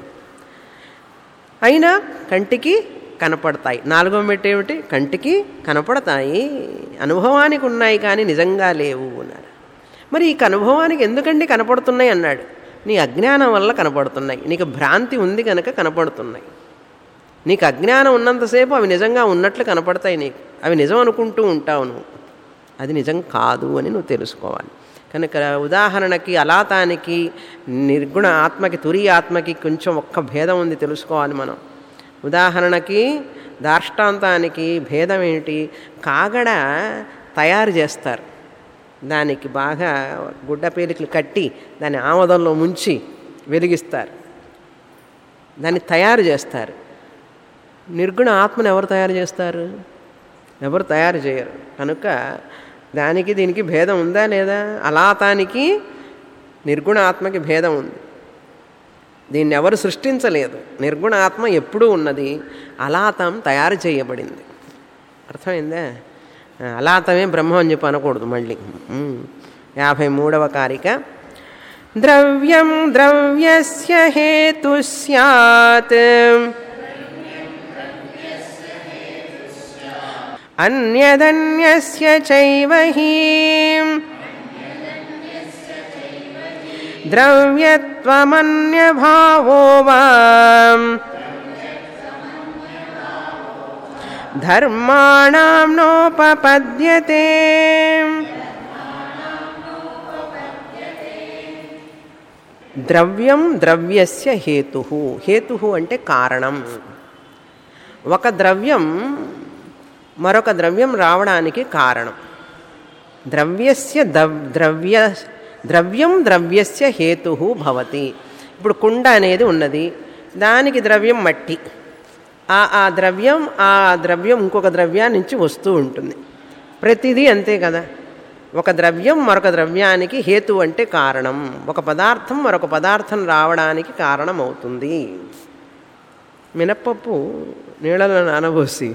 అయినా కంటికి కనపడతాయి. 4వ మెట్టు ఏమిటి? కంటికి కనపడతాయి, అనుభవానికి ఉన్నాయి కానీ నిజంగా లేవు అన్నారు. మరి ఈ అనుభవానికి ఎందుకండి కనపడుతున్నాయి అన్నాడు. నీ అజ్ఞానం వల్ల కనపడుతున్నాయి. నీకు భ్రాంతి ఉంది కనుక కనపడుతున్నాయి. నీకు అజ్ఞానం ఉన్నంతసేపు అవి నిజంగా ఉన్నట్లు కనపడతాయి. నీకు అవి నిజం అనుకుంటూ ఉంటావు నువ్వు. అది నిజం కాదు అని నువ్వు తెలుసుకోవాలి. కనుక ఉదాహరణకి అలాతానికి, నిర్గుణ ఆత్మకి, తురియ ఆత్మకి కొంచెం ఒక్క భేదం ఉంది, తెలుసుకోవాలి మనం. ఉదాహరణకి దార్ష్టాంతానికి భేదం ఏంటి? కాగడ తయారు చేస్తారు, దానికి బాగా గుడ్డ పేలికలు కట్టి దాన్ని ఆమదంలో ముంచి వెలిగిస్తారు, దాన్ని తయారు చేస్తారు. నిర్గుణ ఆత్మను ఎవరు తయారు చేస్తారు? ఎవరు తయారు చేయరు. కనుక దానికి దీనికి భేదం ఉందా లేదా? అలాతానికి నిర్గుణ ఆత్మకి భేదం ఉంది. దీన్ని ఎవరు సృష్టించలేదు. నిర్గుణ ఆత్మ ఎప్పుడూ ఉన్నది, అలాతం తయారు చేయబడింది. అర్థమైందా? అలాతమే బ్రహ్మం అని చెప్పి అనకూడదు మళ్ళీ. 53వ కారిక. ద్రవ్యం ద్రవ్యస్య హేతు స్యాత్ అన్యదన్యస్య చైవ హి ద్రవ్యత్వమన్యభావో వా ధర్మాణాం నోపపద్యతే. ద్రవ్యం ద్రవ్యస్య హేతు. హేతు అంటే కారణం. ఒక ద్రవ్యం మరొక ద్రవ్యం రావడానికి కారణం. ద్రవ్యం ద్రవ్యస్య హేతు భవతి. ఇప్పుడు కుండ అనేది ఉన్నది, దానికి ద్రవ్యం మట్టి. ఆ ద్రవ్యం ఇంకొక ద్రవ్యాన్ని నుంచి వస్తూ ఉంటుంది. ప్రతిదీ అంతే కదా. ఒక ద్రవ్యం మరొక ద్రవ్యానికి హేతు అంటే కారణం. ఒక పదార్థం మరొక పదార్థం రావడానికి కారణం అవుతుంది. మినప్పప్పు నీళ్ళలో నానబోసి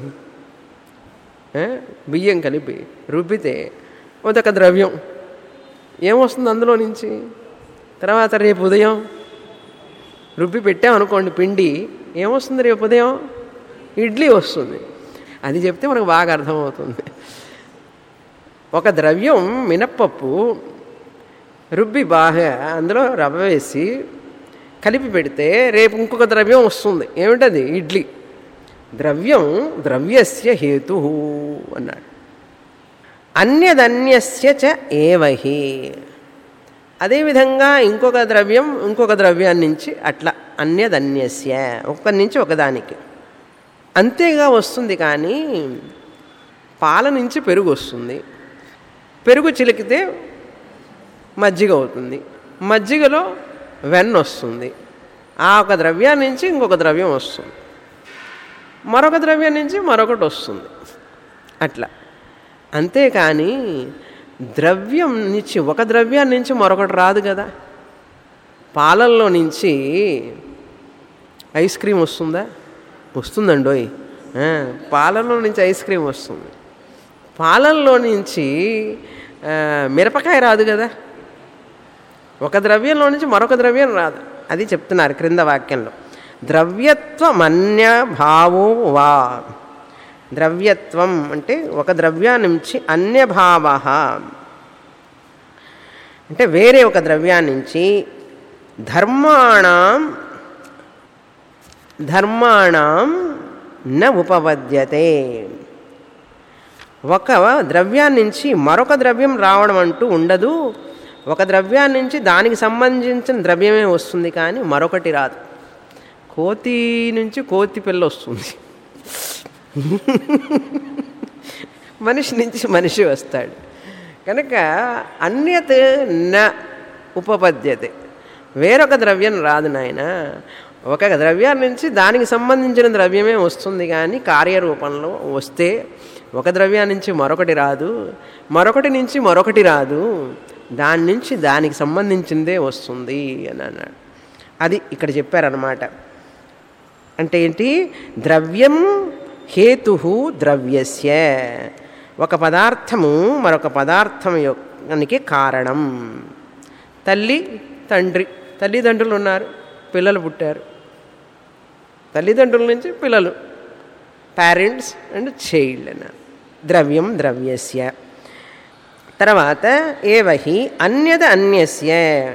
బియ్యం కలిపి రుబ్బితే అదొక ద్రవ్యం. ఏమొస్తుంది అందులో నుంచి? తర్వాత రేపు ఉదయం రుబ్బి పెట్టామనుకోండి పిండి, ఏమొస్తుంది రేపు ఉదయం? ఇడ్లీ వస్తుంది. అది చెప్తే మనకు బాగా అర్థమవుతుంది. ఒక ద్రవ్యం మినప్పప్పు రుబ్బి బాగా అందులో రవ్వ వేసి కలిపి పెడితే రేపు ఇంకొక ద్రవ్యం వస్తుంది. ఏమిటది? ఇడ్లీ. ద్రవ్యం ద్రవ్యస్య హేతు అన్నాడు. అన్యదన్యస్య చ ఏవహి. అదేవిధంగా ఇంకొక ద్రవ్యం ఇంకొక ద్రవ్యాన్ని నుంచి అట్లా అన్యదన్యస్య, ఒకరి నుంచి ఒకదానికి అంతేగా వస్తుంది. కానీ పాల నుంచి పెరుగు వస్తుంది, పెరుగు చిలికితే మజ్జిగ అవుతుంది, మజ్జిగలో వెన్న వస్తుంది. ఆ ఒక ద్రవ్యాన్ని నుంచి ఇంకొక ద్రవ్యం వస్తుంది, మరొక ద్రవ్యం నుంచి మరొకటి వస్తుంది. అట్లా. అంతేకాని ద్రవ్యం నుంచి ఒక ద్రవ్యాన్ని నుంచి మరొకటి రాదు కదా. పాలల్లో నుంచి ఐస్ క్రీమ్ వస్తుందా? వస్తుందండోయ్. పాలల్లో నుంచి ఐస్ క్రీమ్ వస్తుంది. పాలల్లో నుంచి మిరపకాయ రాదు కదా. ఒక ద్రవ్యంలో నుంచి మరొక ద్రవ్యం రాదు. అది చెప్తున్నారు క్రింద వాక్యంలో. ద్రవ్యత్వమన్య భావో వా. ద్రవ్యత్వం అంటే ఒక ద్రవ్యాన్ని నుంచి అన్యభావ అంటే వేరే ఒక ద్రవ్యాన్ని నుంచి ధర్మాణం న ఉపపద్యతే. ఒక ద్రవ్యాన్ని నుంచి మరొక ద్రవ్యం రావడం అంటూ ఉండదు. ఒక ద్రవ్యాన్ని నుంచి దానికి సంబంధించిన ద్రవ్యమే వస్తుంది, కానీ మరొకటి రాదు. కోతి నుంచి కోతి పిల్ల వస్తుంది, మనిషి నుంచి మనిషి వస్తాడు. కనుక అన్యత్ న ఉపపద్యతే. వేరొక ద్రవ్యం రాదు నాయన. ఒక ద్రవ్యాన్ని నుంచి దానికి సంబంధించిన ద్రవ్యమే వస్తుంది, కానీ కార్యరూపంలో వస్తే ఒక ద్రవ్యాన్ని నుంచి మరొకటి రాదు, మరొకటి నుంచి మరొకటి రాదు, దాని నుంచి దానికి సంబంధించిందే వస్తుంది అని అన్నాడు. అది ఇక్కడ చెప్పారన్నమాట. అంటే ఏంటి? ద్రవ్యం హేతు ద్రవ్యస్య. ఒక పదార్థము మరొక పదార్థానికి కారణం. తల్లిదండ్రులు ఉన్నారు, పిల్లలు పుట్టారు. తల్లిదండ్రుల నుంచి పిల్లలు, పేరెంట్స్ అండ్ చైల్డ్ అన్నారు. ద్రవ్యం ద్రవ్యస్య. తర్వాత ఏవహి అన్యద అన్యస్య.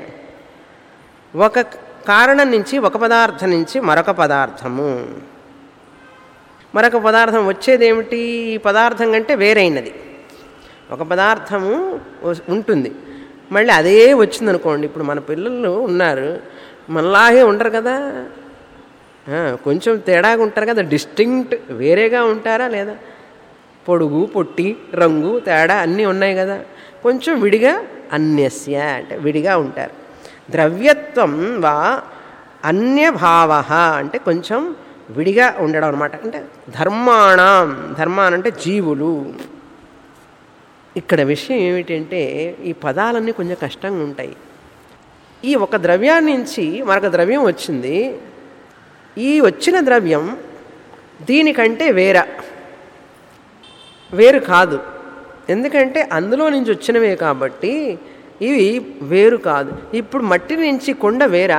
ఒక కారణం నుంచి ఒక పదార్థం నుంచి మరొక పదార్థము. మరొక పదార్థం వచ్చేదేమిటి? ఈ పదార్థం కంటే వేరైనది. ఒక పదార్థము ఉంటుంది, మళ్ళీ అదే వచ్చిందనుకోండి. ఇప్పుడు మన పిల్లలు ఉన్నారు, మనలాగే ఉండరు కదా, కొంచెం తేడాగా ఉంటారు కదా, డిస్టింక్ట్ వేరేగా ఉంటారా లేదా? పొడుగు పొట్టి రంగు తేడా అన్నీ ఉన్నాయి కదా. కొంచెం విడిగా అన్యస్య అంటే విడిగా ఉంటారు. ద్రవ్యత్వం వా అన్యభావ అంటే కొంచెం విడిగా ఉండడం అనమాట. అంటే ధర్మానంటే జీవులు. ఇక్కడ విషయం ఏమిటంటే ఈ పదాలన్నీ కొంచెం కష్టంగా ఉంటాయి. ఈ ఒక ద్రవ్యాన్ని నుంచి మరొక ద్రవ్యం వచ్చింది. ఈ వచ్చిన ద్రవ్యం దీనికంటే వేరు కాదు. ఎందుకంటే అందులో నుంచి వచ్చినవే కాబట్టి ఇవి వేరు కాదు. ఇప్పుడు మట్టి నుంచి కొండ వేరా?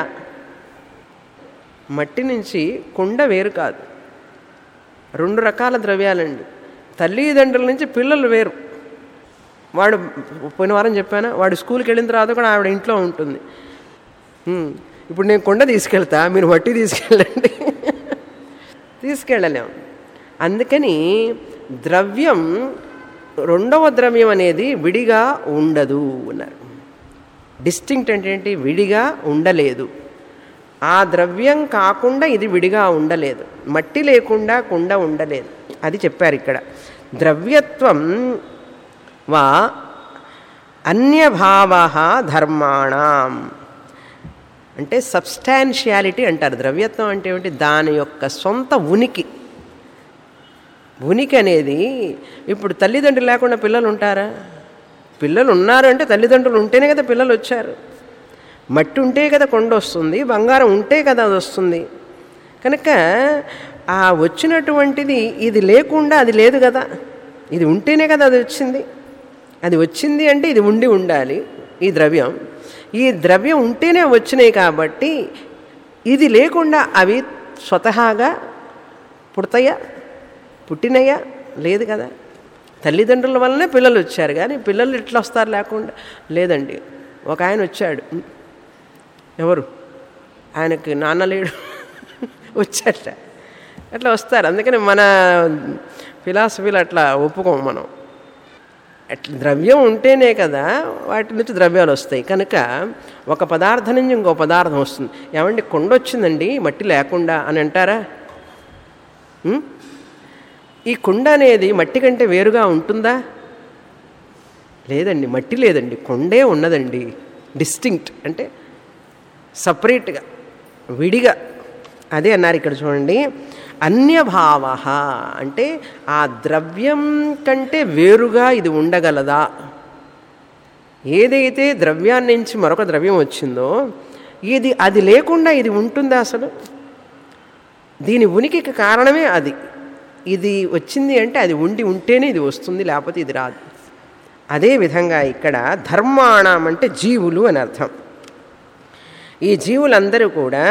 మట్టి నుంచి కొండ వేరు కాదు. రెండు రకాల ద్రవ్యాలండి. తల్లిదండ్రుల నుంచి పిల్లలు వేరు. వాడు పోయిన వారం చెప్పానా, వాడు స్కూల్కి వెళ్ళిన తర్వాత కూడా ఆవిడ ఇంట్లో ఉంటుంది. ఇప్పుడు నేను కొండ తీసుకెళ్తా, మీరు మట్టి తీసుకెళ్ళండి, తీసుకెళ్ళలేము. అందుకని ద్రవ్యం రెండవ ద్రవ్యం అనేది విడిగా ఉండదు అన్నారు. డిస్టింక్ట్ అంటే ఏంటి? విడిగా ఉండలేదు. ఆ ద్రవ్యం కాకుండా ఇది విడిగా ఉండలేదు. మట్టి లేకుండా కుండ ఉండలేదు. అది చెప్పారు ఇక్కడ. ద్రవ్యత్వం వా అన్యభావ ధర్మాణం అంటే సబ్స్టాన్షియాలిటీ అంటారు. ద్రవ్యత్వం అంటే ఏమిటి? దాని యొక్క సొంత ఉనికి అనేది. ఇప్పుడు తల్లిదండ్రులు లేకుండా పిల్లలు ఉంటారా? పిల్లలు ఉన్నారు అంటే తల్లిదండ్రులు ఉంటేనే కదా పిల్లలు వచ్చారు. మట్టి ఉంటే కదా కొండ వస్తుంది, బంగారం ఉంటే కదా అది వస్తుంది. కనుక ఆ వచ్చినటువంటిది ఇది లేకుండా అది లేదు కదా. ఇది ఉంటేనే కదా అది వచ్చింది. అది వచ్చింది అంటే ఇది ఉండి ఉండాలి ఈ ద్రవ్యం. ఈ ద్రవ్యం ఉంటేనే వచ్చినాయి కాబట్టి ఇది లేకుండా అవి స్వతహాగా పుట్టినయ్యా లేదు కదా. తల్లిదండ్రుల వల్లనే పిల్లలు వచ్చారు, కానీ పిల్లలు ఎట్లా వస్తారు లేకుండా? లేదండి. ఒక ఆయన వచ్చాడు, ఎవరు ఆయనకి నాన్న లేడు, వచ్చాట. అట్లా వస్తారు. అందుకని మన ఫిలాసఫీలు అట్లా ఒప్పుకోం మనం. అట్లా ద్రవ్యం ఉంటేనే కదా వాటి నుంచి ద్రవ్యాలు వస్తాయి. కనుక ఒక పదార్థం నుంచి ఇంకో పదార్థం వస్తుంది. ఏమండి కొండ వచ్చిందండి మట్టి లేకుండా అని అంటారా? ఈ కొండ అనేది మట్టి కంటే వేరుగా ఉంటుందా? లేదండి, మట్టి లేదండి, కొండే ఉన్నదండి. డిస్టింక్ట్ అంటే సపరేట్గా, విడిగా. అదే అన్నారు ఇక్కడ చూడండి. అన్యభావ అంటే ఆ ద్రవ్యం కంటే వేరుగా ఇది ఉండగలదా? ఏదైతే ద్రవ్యాన్ని నుంచి మరొక ద్రవ్యం వచ్చిందో అది లేకుండా ఇది ఉంటుందా అసలు? దీని ఉనికికి కారణమే అది. ఇది వచ్చింది అంటే అది ఉంటేనే ఇది వస్తుంది, లేకపోతే ఇది రాదు. అదేవిధంగా ఇక్కడ ధర్మాణం అంటే జీవులు అని అర్థం. ఈ జీవులందరూ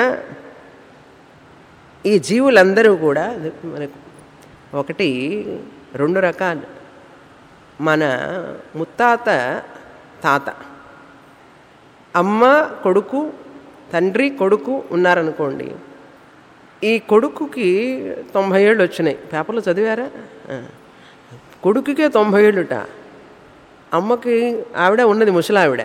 కూడా మనకు ఒకటి రెండు రకాలు. మన ముత్తాత తాత, అమ్మ కొడుకు, తండ్రి కొడుకు ఉన్నారనుకోండి. ఈ కొడుకుకి 90 ఏళ్ళు వచ్చినాయి. పేపర్లో చదివారా? కొడుకుకే 90 ఏళ్ళుట. అమ్మకి ఆవిడ ఉన్నది ముసలావిడ.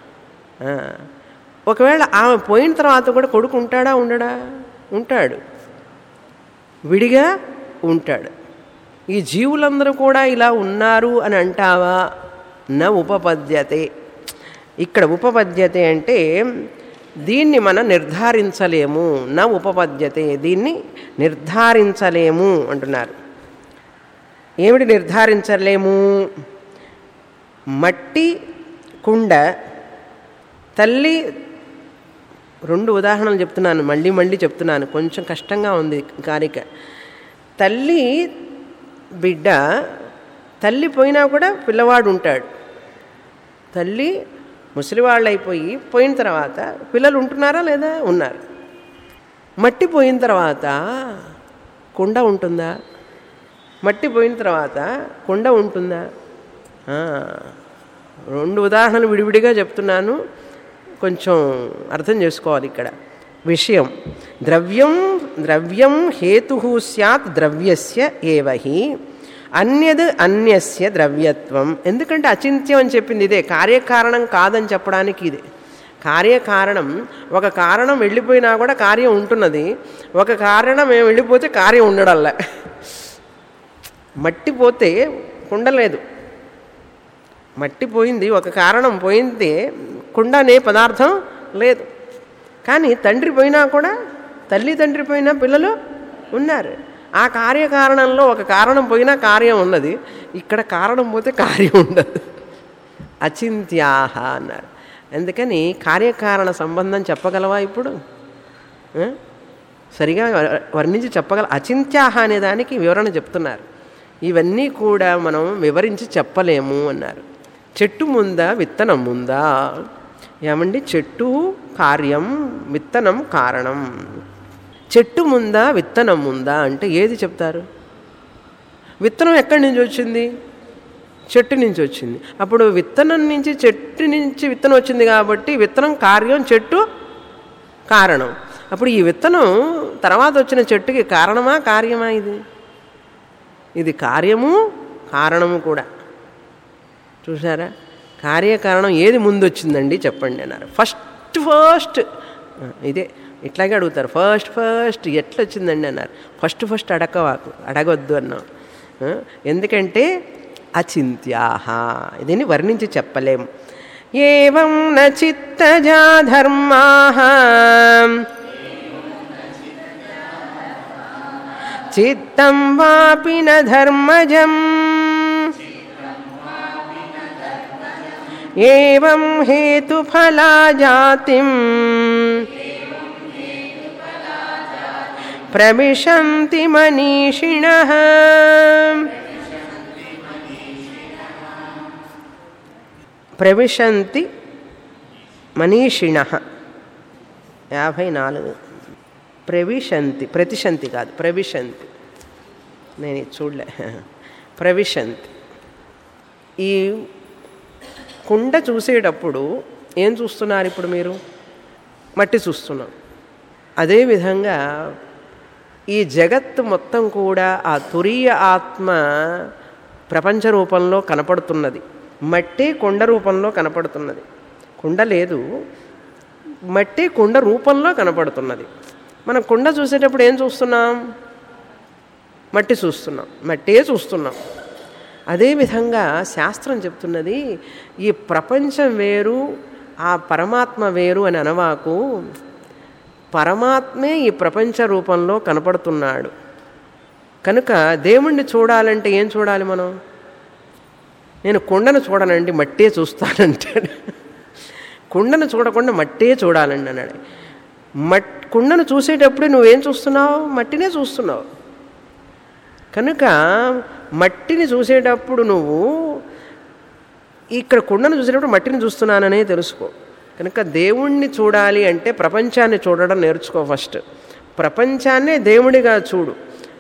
ఒకవేళ ఆమె పోయిన తర్వాత కూడా కొడుకు ఉంటాడా? ఉంటాడు, విడిగా ఉంటాడు. ఈ జీవులందరూ కూడా ఇలా ఉన్నారు అని అంటావా? న ఉపపద్యతే. ఇక్కడ ఉపపద్యతే అంటే దీన్ని మనం నిర్ధారించలేము. న ఉపపద్యతే, దీన్ని నిర్ధారించలేము అంటున్నారు. ఏమిటి నిర్ధారించలేము? మట్టి కుండ, తల్లి. రెండు ఉదాహరణలు చెప్తున్నాను, మళ్ళీ చెప్తున్నాను, కొంచెం కష్టంగా ఉంది కారిక. తల్లి బిడ్డ, తల్లి పోయినా కూడా పిల్లవాడు ఉంటాడు. తల్లి ముసలివాళ్ళు అయిపోయి పోయిన తర్వాత పిల్లలు ఉంటున్నారా లేదా? ఉన్నారు. మట్టి పోయిన తర్వాత కుండ ఉంటుందా? మట్టి పోయిన తర్వాత కుండ ఉంటుందా? రెండు ఉదాహరణలు విడివిడిగా చెప్తున్నాను, కొంచెం అర్థం చేసుకోవాలి ఇక్కడ విషయం. ద్రవ్యం హేతు స్యాత్ ద్రవ్యస్య ఏవహి అన్యద్ అన్యస్య ద్రవ్యత్వం. ఎందుకంటే అచింత్యం అని చెప్పింది ఇదే, కార్యకారణం కాదని చెప్పడానికి ఇదే. కార్యకారణం, ఒక కారణం వెళ్ళిపోయినా కూడా కార్యం ఉంటున్నది, ఒక కారణం ఏం వెళ్ళిపోతే కార్యం ఉండడల్లా. మట్టి పోతే కుండ లేదు, మట్టి పోయింది, ఒక కారణం పోయింది, కుండ అనే పదార్థం లేదు. కానీ తండ్రి పోయినా కూడా, తల్లి తండ్రి పోయినా పిల్లలు ఉన్నారు. ఆ కార్యకారణంలో ఒక కారణం పోయినా కార్యం ఉన్నది, ఇక్కడ కారణం పోతే కార్యం ఉండదు. అచింత్యాహ అన్నారు. అందుకని కార్యకారణ సంబంధం చెప్పగలవా ఇప్పుడు? సరిగా వర్ణించి చెప్పగల. అచింత్యాహ అనే దానికి వివరణ చెప్తున్నారు. ఇవన్నీ కూడా మనం వివరించి చెప్పలేము అన్నారు. చెట్టు ముందా విత్తనం ముందా? ఏమండి, చెట్టు కార్యం, విత్తనం కారణం. చెట్టు ముందా విత్తనం ముందా అంటే ఏది చెప్తారు? విత్తనం ఎక్కడి నుంచి వచ్చింది? చెట్టు నుంచి వచ్చింది. అప్పుడు విత్తనం నుంచి, చెట్టు నుంచి విత్తనం వచ్చింది కాబట్టి విత్తనం కార్యం, చెట్టు కారణం. అప్పుడు ఈ విత్తనం తర్వాత వచ్చిన చెట్టుకి కారణమా కార్యమా? ఇది కార్యము కారణము కూడా. చూసారా? కార్యకారణం ఏది ముందు వచ్చిందండి చెప్పండి అన్నారు. ఫస్ట్ ఇదే ఇట్లాగే అడుగుతారు. ఫస్ట్ ఎట్లా వచ్చిందండి అన్నారు. ఫస్ట్ అడగొద్దు అన్నాం. ఎందుకంటే అచింత్యాహ, దీన్ని వర్ణించి చెప్పలేం. ఏవం న చిత్తజా ధర్మాః చిత్తం వాపి న ధర్మజం ఏవం హేతుఫలా జాతిం ప్రవిశంతి మనీషిణః. ప్రవిశంతి మనీషిణః 54 ప్రవిశంతి, ప్రతిశంతి కాదు ప్రవిశంతి, నేను ఇది చూడలే. ప్రవిశంతి. ఈ కుండ చూసేటప్పుడు ఏం చూస్తున్నారు ఇప్పుడు మీరు? మట్టి చూస్తున్నాం. అదేవిధంగా ఈ జగత్తు మొత్తం కూడా ఆ తురీయ ఆత్మ ప్రపంచ రూపంలో కనపడుతున్నది. మట్టి కుండ రూపంలో కనపడుతున్నది. కుండ లేదు, మట్టి కుండ రూపంలో కనపడుతున్నది. మనం కుండ చూసేటప్పుడు ఏం చూస్తున్నాం? మట్టి చూస్తున్నాం, మట్టే చూస్తున్నాం. అదేవిధంగా శాస్త్రం చెప్తున్నది, ఈ ప్రపంచం వేరు ఆ పరమాత్మ వేరు అని అనవాకు. పరమాత్మే ఈ ప్రపంచ రూపంలో కనపడుతున్నాడు కనుక దేవుణ్ణి చూడాలంటే ఏం చూడాలి మనం? నేను కుండను చూడనండి, మట్టే చూస్తానంటాడు. కుండను చూడకుండా మట్టే చూడాలండి అన్నాడు. కుండను చూసేటప్పుడు నువ్వేం చూస్తున్నావు? మట్టినే చూస్తున్నావు. కనుక మట్టిని చూసేటప్పుడు నువ్వు ఇక్కడ కుండను చూసేటప్పుడు మట్టిని చూస్తున్నాననే తెలుసుకో. కనుక దేవుణ్ణి చూడాలి అంటే ప్రపంచాన్ని చూడడం నేర్చుకో. ఫస్ట్ ప్రపంచాన్నే దేవుడిగా చూడు,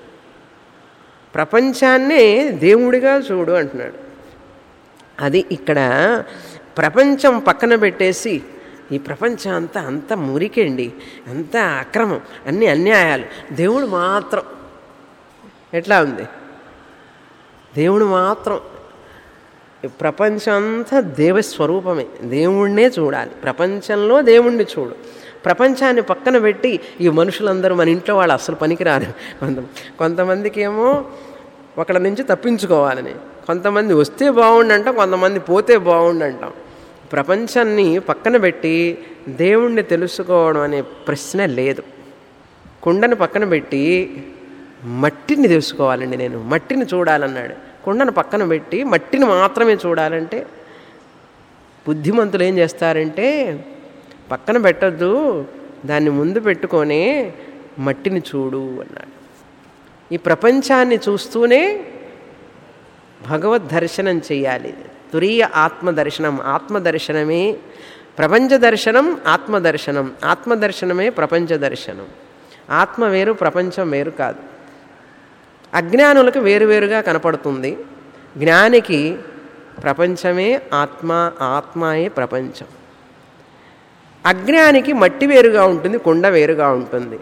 ప్రపంచాన్నే దేవుడిగా చూడు అంటున్నాడు. అది ఇక్కడ ప్రపంచం పక్కన పెట్టేసి ఈ ప్రపంచం అంతా మురికండి, అంతా అక్రమం, అన్నీ అన్యాయాలు, దేవుడు మాత్రం ఎట్లా ఉంది? దేవుడు మాత్రం ప్రపంచం అంతా దేవస్వరూపమే, దేవుణ్ణే చూడాలి. ప్రపంచంలో దేవుణ్ణి చూడు. ప్రపంచాన్ని పక్కన పెట్టి ఈ మనుషులందరూ మన ఇంట్లో వాళ్ళు అస్సలు పనికిరారు. కొంతమందికి ఏమో ఒకళ్ళ నుంచి తప్పించుకోవాలని, కొంతమంది వస్తే బాగుండంటాం, కొంతమంది పోతే బాగుండంటాం. ప్రపంచాన్ని పక్కన పెట్టి దేవుణ్ణి తెలుసుకోవడం అనే ప్రశ్న లేదు. కుండను పక్కన పెట్టి మట్టిని తెలుసుకోవాలండి, నేను మట్టిని చూడాలన్నాడు. కుండను పక్కన పెట్టి మట్టిని మాత్రమే చూడాలంటే బుద్ధిమంతులు ఏం చేస్తారంటే పక్కన పెట్టద్దు, దాన్ని ముందు పెట్టుకొని మట్టిని చూడు అన్నాడు. ఈ ప్రపంచాన్ని చూస్తూనే భగవద్ దర్శనం చేయాలి. తురీయ ఆత్మదర్శనం, ఆత్మదర్శనమే ప్రపంచ దర్శనం, ఆత్మదర్శనం, ఆత్మదర్శనమే ప్రపంచ దర్శనం. ఆత్మ వేరు, ప్రపంచం వేరు కాదు. అజ్ఞానులకు వేరువేరుగా కనపడుతుంది, జ్ఞానికి ప్రపంచమే ఆత్మ, ఆత్మయే ప్రపంచం. అజ్ఞానికి మట్టి వేరుగా ఉంటుంది, కుండ వేరుగా ఉంటుంది.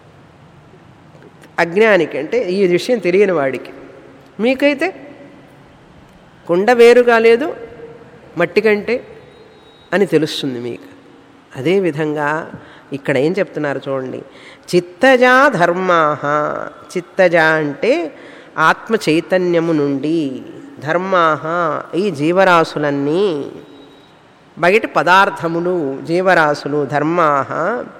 అజ్ఞానికి అంటే ఈ విషయం తెలియని వాడికి. మీకైతే కుండ వేరుగా లేదు మట్టి కంటే అని తెలుస్తుంది మీకు. అదేవిధంగా ఇక్కడ ఏం చెప్తున్నారు చూడండి. చిత్తజా ధర్మాః, చిత్తజ అంటే ఆత్మ చైతన్యము నుండి, ధర్మాః ఈ జీవరాశులన్నీ, బయట పదార్థములు జీవరాశులు, ధర్మాః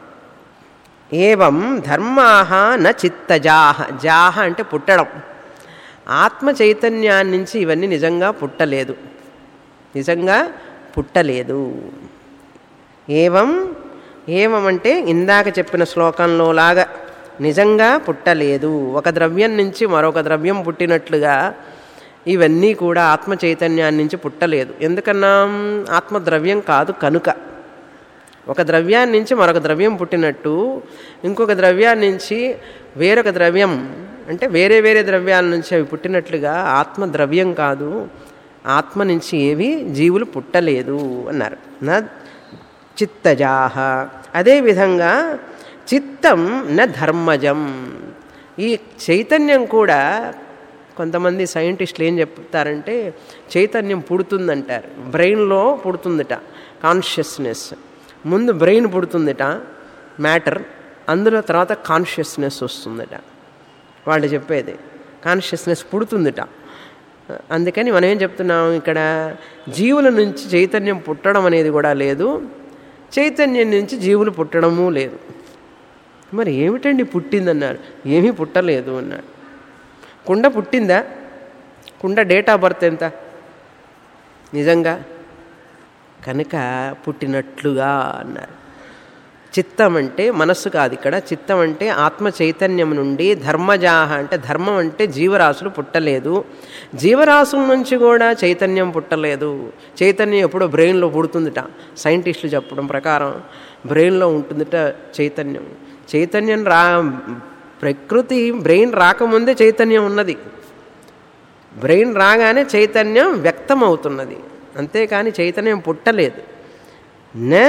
ఏవం ధర్మాః న చిత్తజాః, జాహ అంటే పుట్టడం. ఆత్మ చైతన్యాన్ని నుంచి ఇవన్నీ నిజంగా పుట్టలేదు, నిజంగా పుట్టలేదు. ఏవం, ఏవం అంటే ఇందాక చెప్పిన శ్లోకంలో లాగా నిజంగా పుట్టలేదు. ఒక ద్రవ్యం నుంచి మరొక ద్రవ్యం పుట్టినట్లుగా ఇవన్నీ కూడా ఆత్మ చైతన్యాన్ని నుంచి పుట్టలేదు. ఎందుకన్నా ఆత్మద్రవ్యం కాదు కనుక. ఒక ద్రవ్యాన్ని నుంచి మరొక ద్రవ్యం పుట్టినట్టు ఇంకొక ద్రవ్యాన్ని నుంచి వేరొక ద్రవ్యం అంటే వేరే వేరే ద్రవ్యాల నుంచి అవి పుట్టినట్లుగా ఆత్మ ద్రవ్యం కాదు, ఆత్మ నుంచి ఏవి జీవులు పుట్టలేదు అన్నారు. నా చిత్తజాహ. అదేవిధంగా చిత్తం న ధర్మజం, ఈ చైతన్యం కూడా కొంతమంది సైంటిస్టులు ఏం చెప్తారంటే చైతన్యం పుడుతుందంటారు. బ్రెయిన్లో పుడుతుందట కాన్షియస్నెస్. ముందు బ్రెయిన్ పుడుతుందట మ్యాటర్, అందులో తర్వాత కాన్షియస్నెస్ వస్తుందట. వాళ్ళు చెప్పేది కాన్షియస్నెస్ పుడుతుందట. అందుకని మనం ఏం చెప్తున్నాం ఇక్కడ, జీవుల నుంచి చైతన్యం పుట్టడం అనేది కూడా లేదు, చైతన్యం నుంచి జీవులు పుట్టడము లేదు. మరి ఏమిటండి పుట్టిందన్నారు? ఏమీ పుట్టలేదు అన్నాడు. కుండ పుట్టిందా? కుండ డేట్ ఆఫ్ బర్త్ ఎంత నిజంగా? కనుక పుట్టినట్లుగా అన్నారు. చిత్తం అంటే మనస్సు కాదు ఇక్కడ. చిత్తం అంటే ఆత్మ చైతన్యం నుండి ధర్మజాహ అంటే ధర్మం అంటే జీవరాశులు పుట్టలేదు, జీవరాశుల నుంచి కూడా చైతన్యం పుట్టలేదు. చైతన్యం ఎప్పుడో బ్రెయిన్లో పుడుతుందిట. సైంటిస్టులు చెప్పడం ప్రకారం బ్రెయిన్లో ఉంటుందిట చైతన్యం. చైతన్యం ప్రకృతి బ్రెయిన్ రాకముందే చైతన్యం ఉన్నది. బ్రెయిన్ రాగానే చైతన్యం వ్యక్తం అవుతున్నది, అంతేకాని చైతన్యం పుట్టలేదు. నా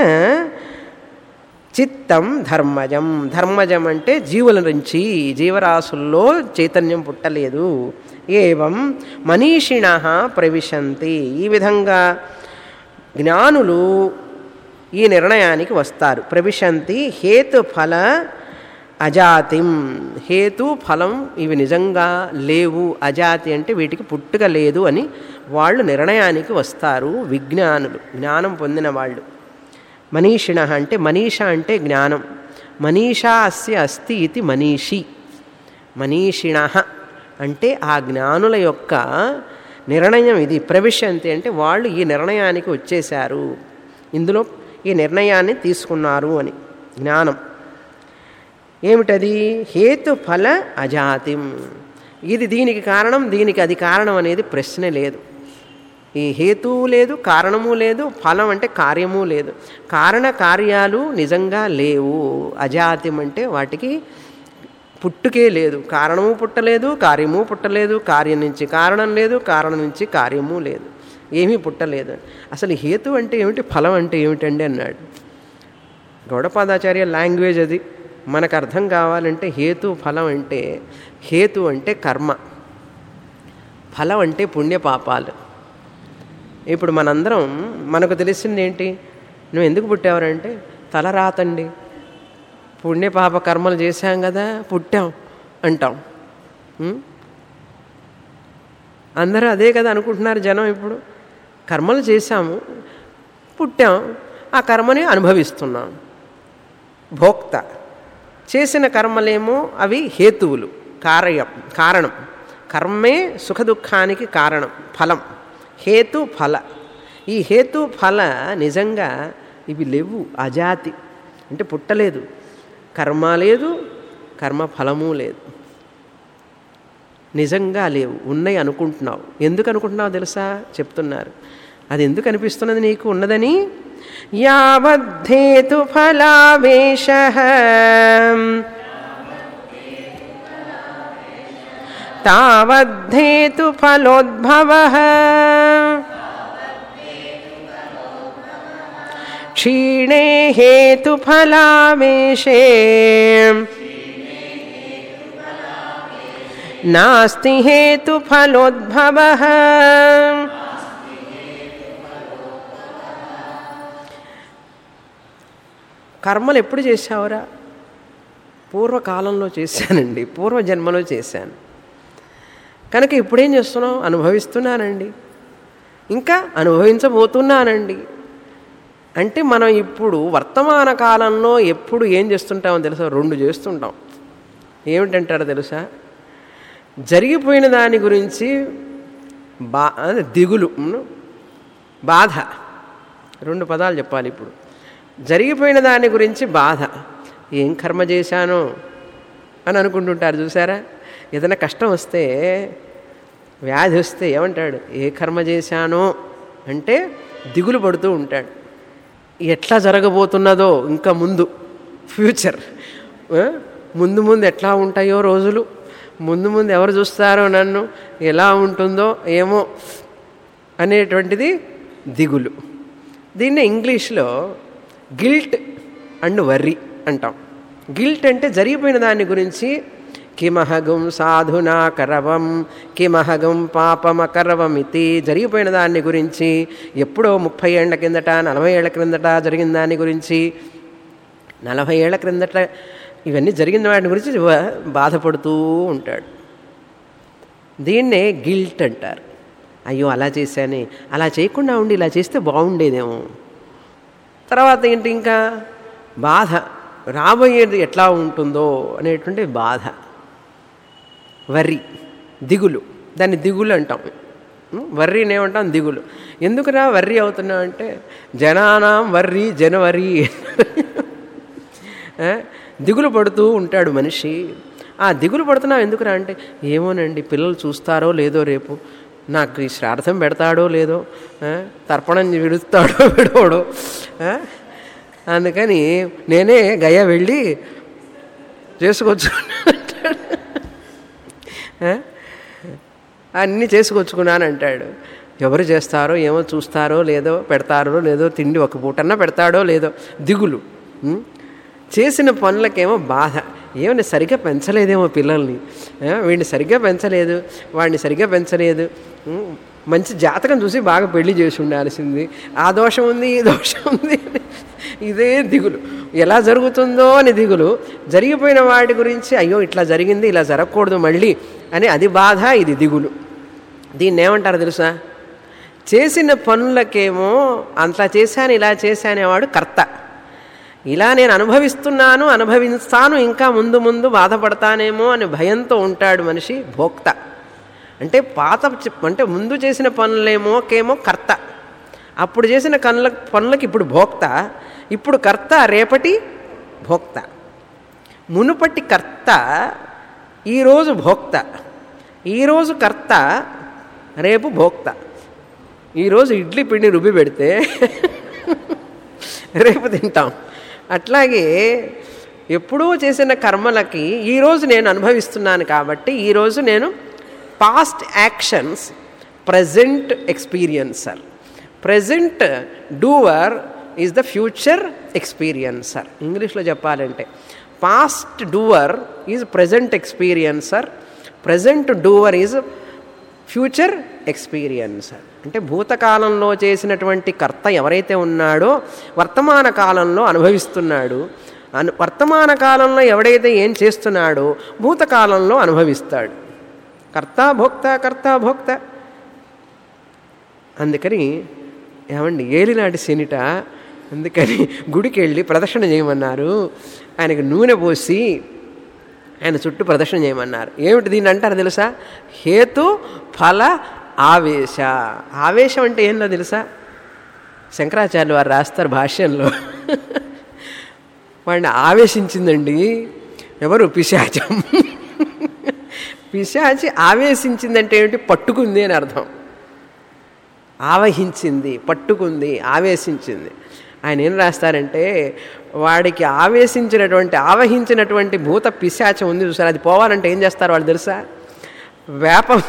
చిత్తం ధర్మజం. ధర్మజం అంటే జీవుల నుంచి, జీవరాశుల్లో చైతన్యం పుట్టలేదు. ఏవం మనీషిణః ప్రవిశంతి. ఈ విధంగా జ్ఞానులు ఈ నిర్ణయానికి వస్తారు. ప్రవిశంతి హేతుఫల అజాతిం. హేతు ఫలం ఇవి నిజంగా లేవు, అజాతి అంటే వీటికి పుట్టుక లేదు అని వాళ్ళు నిర్ణయానికి వస్తారు. విజ్ఞానులు, జ్ఞానం పొందిన వాళ్ళు. మనీషిణ అంటే మనీష అంటే జ్ఞానం. మనీషా అస్య అస్తి ఇది మనీషి. మనీషిణ అంటే ఆ జ్ఞానుల యొక్క నిర్ణయం ఇది. ప్రవిశంతి అంటే వాళ్ళు ఈ నిర్ణయానికి వచ్చేశారు, ఇందులో ఈ నిర్ణయాన్ని తీసుకున్నారు అని. జ్ఞానం ఏమిటది? హేతుఫల అజాతిం. ఇది దీనికి కారణం, దీనికి అది కారణం అనేది ప్రశ్న లేదు. ఈ హేతువు లేదు, కారణము లేదు, ఫలం అంటే కార్యము లేదు. కారణ కార్యాలు నిజంగా లేవు. అజాతిం అంటే వాటికి పుట్టుకే లేదు. కారణము పుట్టలేదు, కార్యము పుట్టలేదు, కార్యం నుంచి కారణం లేదు, కారణం నుంచి కార్యము లేదు, ఏమీ పుట్టలేదు. అసలు హేతు అంటే ఏమిటి, ఫలం అంటే ఏమిటండి అన్నాడు. గౌడపాదాచార్య లాంగ్వేజ్ అది. మనకు అర్థం కావాలంటే హేతు ఫలం అంటే, హేతు అంటే కర్మ, ఫలం అంటే పుణ్యపాపాలు. ఇప్పుడు మనందరం మనకు తెలిసింది ఏంటి? నువ్వు ఎందుకు పుట్టావరంటే తలరాతండి, పుణ్యపాప కర్మలు చేశాం కదా పుట్టాం అంటాం. అందరూ అదే కదా అనుకుంటున్నారు జనం. ఇప్పుడు కర్మలు చేశాము, పుట్టాం, ఆ కర్మని అనుభవిస్తున్నాం. భోక్త చేసిన కర్మలేమో అవి హేతువులు, కారణం. కర్మే సుఖదుఖానికి కారణం, ఫలం. హేతు ఫల. ఈ హేతు ఫల నిజంగా ఇవి లేవు, అజాతి అంటే పుట్టలేదు. కర్మ లేదు, కర్మ ఫలము లేదు, నిజంగా లేవు. ఉన్నాయి అనుకుంటున్నావు. ఎందుకు అనుకుంటున్నావు తెలుసా? చెప్తున్నారు. అది ఎందుకు అనిపిస్తున్నది నీకు ఉన్నదని. యావద్ధేతు ఫలావేశః తావద్ధేతు ఫలోద్భవః క్షీణే హేతు ఫలావేశే నాస్తి హేతు ఫలోద్భవః. కర్మలు ఎప్పుడు చేశావురా? పూర్వకాలంలో చేశానండి, పూర్వజన్మలో చేశాను కనుక ఇప్పుడేం చేస్తున్నావు? అనుభవిస్తున్నానండి, ఇంకా అనుభవించబోతున్నానండి. అంటే మనం ఇప్పుడు వర్తమాన కాలంలో ఎప్పుడు ఏం చేస్తుంటామో తెలుసా? రెండు చేస్తుంటాం. ఏమిటంటారో తెలుసా? జరిగిపోయిన దాని గురించి దిగులు, బాధ. రెండు పదాలు చెప్పాలి ఇప్పుడు. జరిగిపోయిన దాని గురించి బాధ. ఏం కర్మ చేశానో అని అనుకుంటుంటారు చూసారా? ఏదైనా కష్టం వస్తే, వ్యాధి వస్తే ఏమంటాడు? ఏ కర్మ చేశానో అంటే దిగులు పడుతూ ఉంటాడు. ఎట్లా జరగబోతున్నదో ఇంకా ముందు, ఫ్యూచర్, ముందు ముందు ఎట్లా ఉంటాయో రోజులు, ముందు ముందు ఎవరు చూస్తారో నన్ను, ఎలా ఉంటుందో ఏమో అనేటువంటిది దిగులు. దీన్ని ఇంగ్లీష్లో గిల్ట్ అండ్ వర్రీ అంటాం. గిల్ట్ అంటే జరిగిపోయిన దాని గురించి, కిమహగం సాధునా కరవం కిమహగం పాపమకరవమితి. జరిగిపోయిన దాన్ని గురించి, ఎప్పుడో 30 ఏళ్ల కిందట, 40 ఏళ్ల క్రిందట జరిగిన దాని గురించి, 40 ఏళ్ల క్రిందట ఇవన్నీ జరిగిన వాటి గురించి బాధపడుతూ ఉంటాడు. దీన్నే గిల్ట్ అంటారు. అయ్యో అలా చేశానే, అలా చేయకుండా ఉండి ఇలా చేస్తే బాగుండేదేమో. తర్వాత ఏంటి? ఇంకా బాధ, రాబోయేది ఎట్లా ఉంటుందో అనేటువంటి బాధ. వర్రి, దిగులు. దాన్ని దిగులు అంటాం. వర్రీని ఏమంటాం? దిగులు. ఎందుకురా వర్రీ అవుతున్నావు అంటే, జనానాం వర్రీ జనవరి. దిగులు పడుతూ ఉంటాడు మనిషి. ఆ దిగులు పడుతున్నావు ఎందుకురా అంటే, ఏమోనండి పిల్లలు చూస్తారో లేదో, రేపు నాకు ఈ శ్రార్థం పెడతాడో లేదో, తర్పణం విడుస్తాడో విడవడో, అందుకని నేనే గయ వెళ్ళి చేసుకొచ్చుకున్నాను అన్నీ చేసుకొచ్చుకున్నాను అంటాడు. ఎవరు చేస్తారో ఏమో, చూస్తారో లేదో, పెడతారో లేదో, తిండి ఒక పూటన్నా పెడతాడో లేదో దిగులు. చేసిన పనులకేమో బాధ, ఏమన్నా సరిగ్గా పెంచలేదేమో పిల్లల్ని, వీడిని సరిగ్గా పెంచలేదు, వాడిని సరిగ్గా పెంచలేదు, మంచి జాతకం చూసి బాగా పెళ్లి చేసి ఉండాల్సింది, ఆ దోషం ఉంది ఈ దోషం ఉంది, ఇదే దిగులు. ఎలా జరుగుతుందో అని దిగులు, జరిగిపోయిన వాటి గురించి అయ్యో ఇట్లా జరిగింది, ఇలా జరగకూడదు మళ్ళీ అని అది బాధ, ఇది దిగులు. దీన్ని ఏమంటారు తెలుసా? చేసిన పనులకేమో అంతలా చేశాను ఇలా చేశానేవాడు కర్త, ఇలా నేను అనుభవిస్తున్నాను అనుభవిస్తాను ఇంకా ముందు ముందు బాధపడతానేమో అని భయంతో ఉంటాడు మనిషి భోక్త. అంటే అంటే ముందు చేసిన పనులేమోకేమో కర్త, అప్పుడు చేసిన పనులకి ఇప్పుడు భోక్త, ఇప్పుడు కర్త రేపటి భోక్త. మునుపటి కర్త ఈరోజు భోక్త, ఈరోజు కర్త రేపు భోక్త. ఈరోజు ఇడ్లీ పిండి రుబ్బి పెడితే రేపు తింటాం. అట్లాగే ఎప్పుడూ చేసిన కర్మలకి ఈరోజు నేను అనుభవిస్తున్నాను కాబట్టి ఈరోజు నేను past actions present experiencer. Present doer is the future experiencer. ఇంగ్లీష్లో చెప్పాలంటే past doer is present experiencer, present doer is future experiencer. అంటే భూతకాలంలో చేసినటువంటి కర్త ఎవరైతే ఉన్నాడో వర్తమాన కాలంలో అనుభవిస్తున్నాడు, వర్తమాన కాలంలో ఎవడైతే ఏం చేస్తున్నాడో భూతకాలంలో అనుభవిస్తాడు. కర్త భోక్త కర్త భోక్త. అందుకని ఏమండి ఏలినాటి శనిట, అందుకని గుడికి వెళ్ళి ప్రదక్షిణ చేయమన్నారు. ఆయనకు నూనె పోసి ఆయన చుట్టూ ప్రదక్షిణ చేయమన్నారు. ఏమిటి దీన్ని అంటారు తెలుసా? హేతు ఫల ఆవేశ. ఆవేశం అంటే ఏందో తెలుసా? శంకరాచార్యులు వారు రాస్తారు భాష్యంలో, వాడిని ఆవేశించిందండి ఎవరు? పిశాచం. పిశాచి ఆవేశించిందంటే ఏమిటి? పట్టుకుంది అని అర్థం. ఆవహించింది, పట్టుకుంది, ఆవేశించింది. ఆయన ఏం రాస్తారంటే వాడికి ఆవహించినటువంటి భూత పిశాచం ఉంది చూసారు, అది పోవాలంటే ఏం చేస్తారు వాళ్ళు తెలుసా? వేపం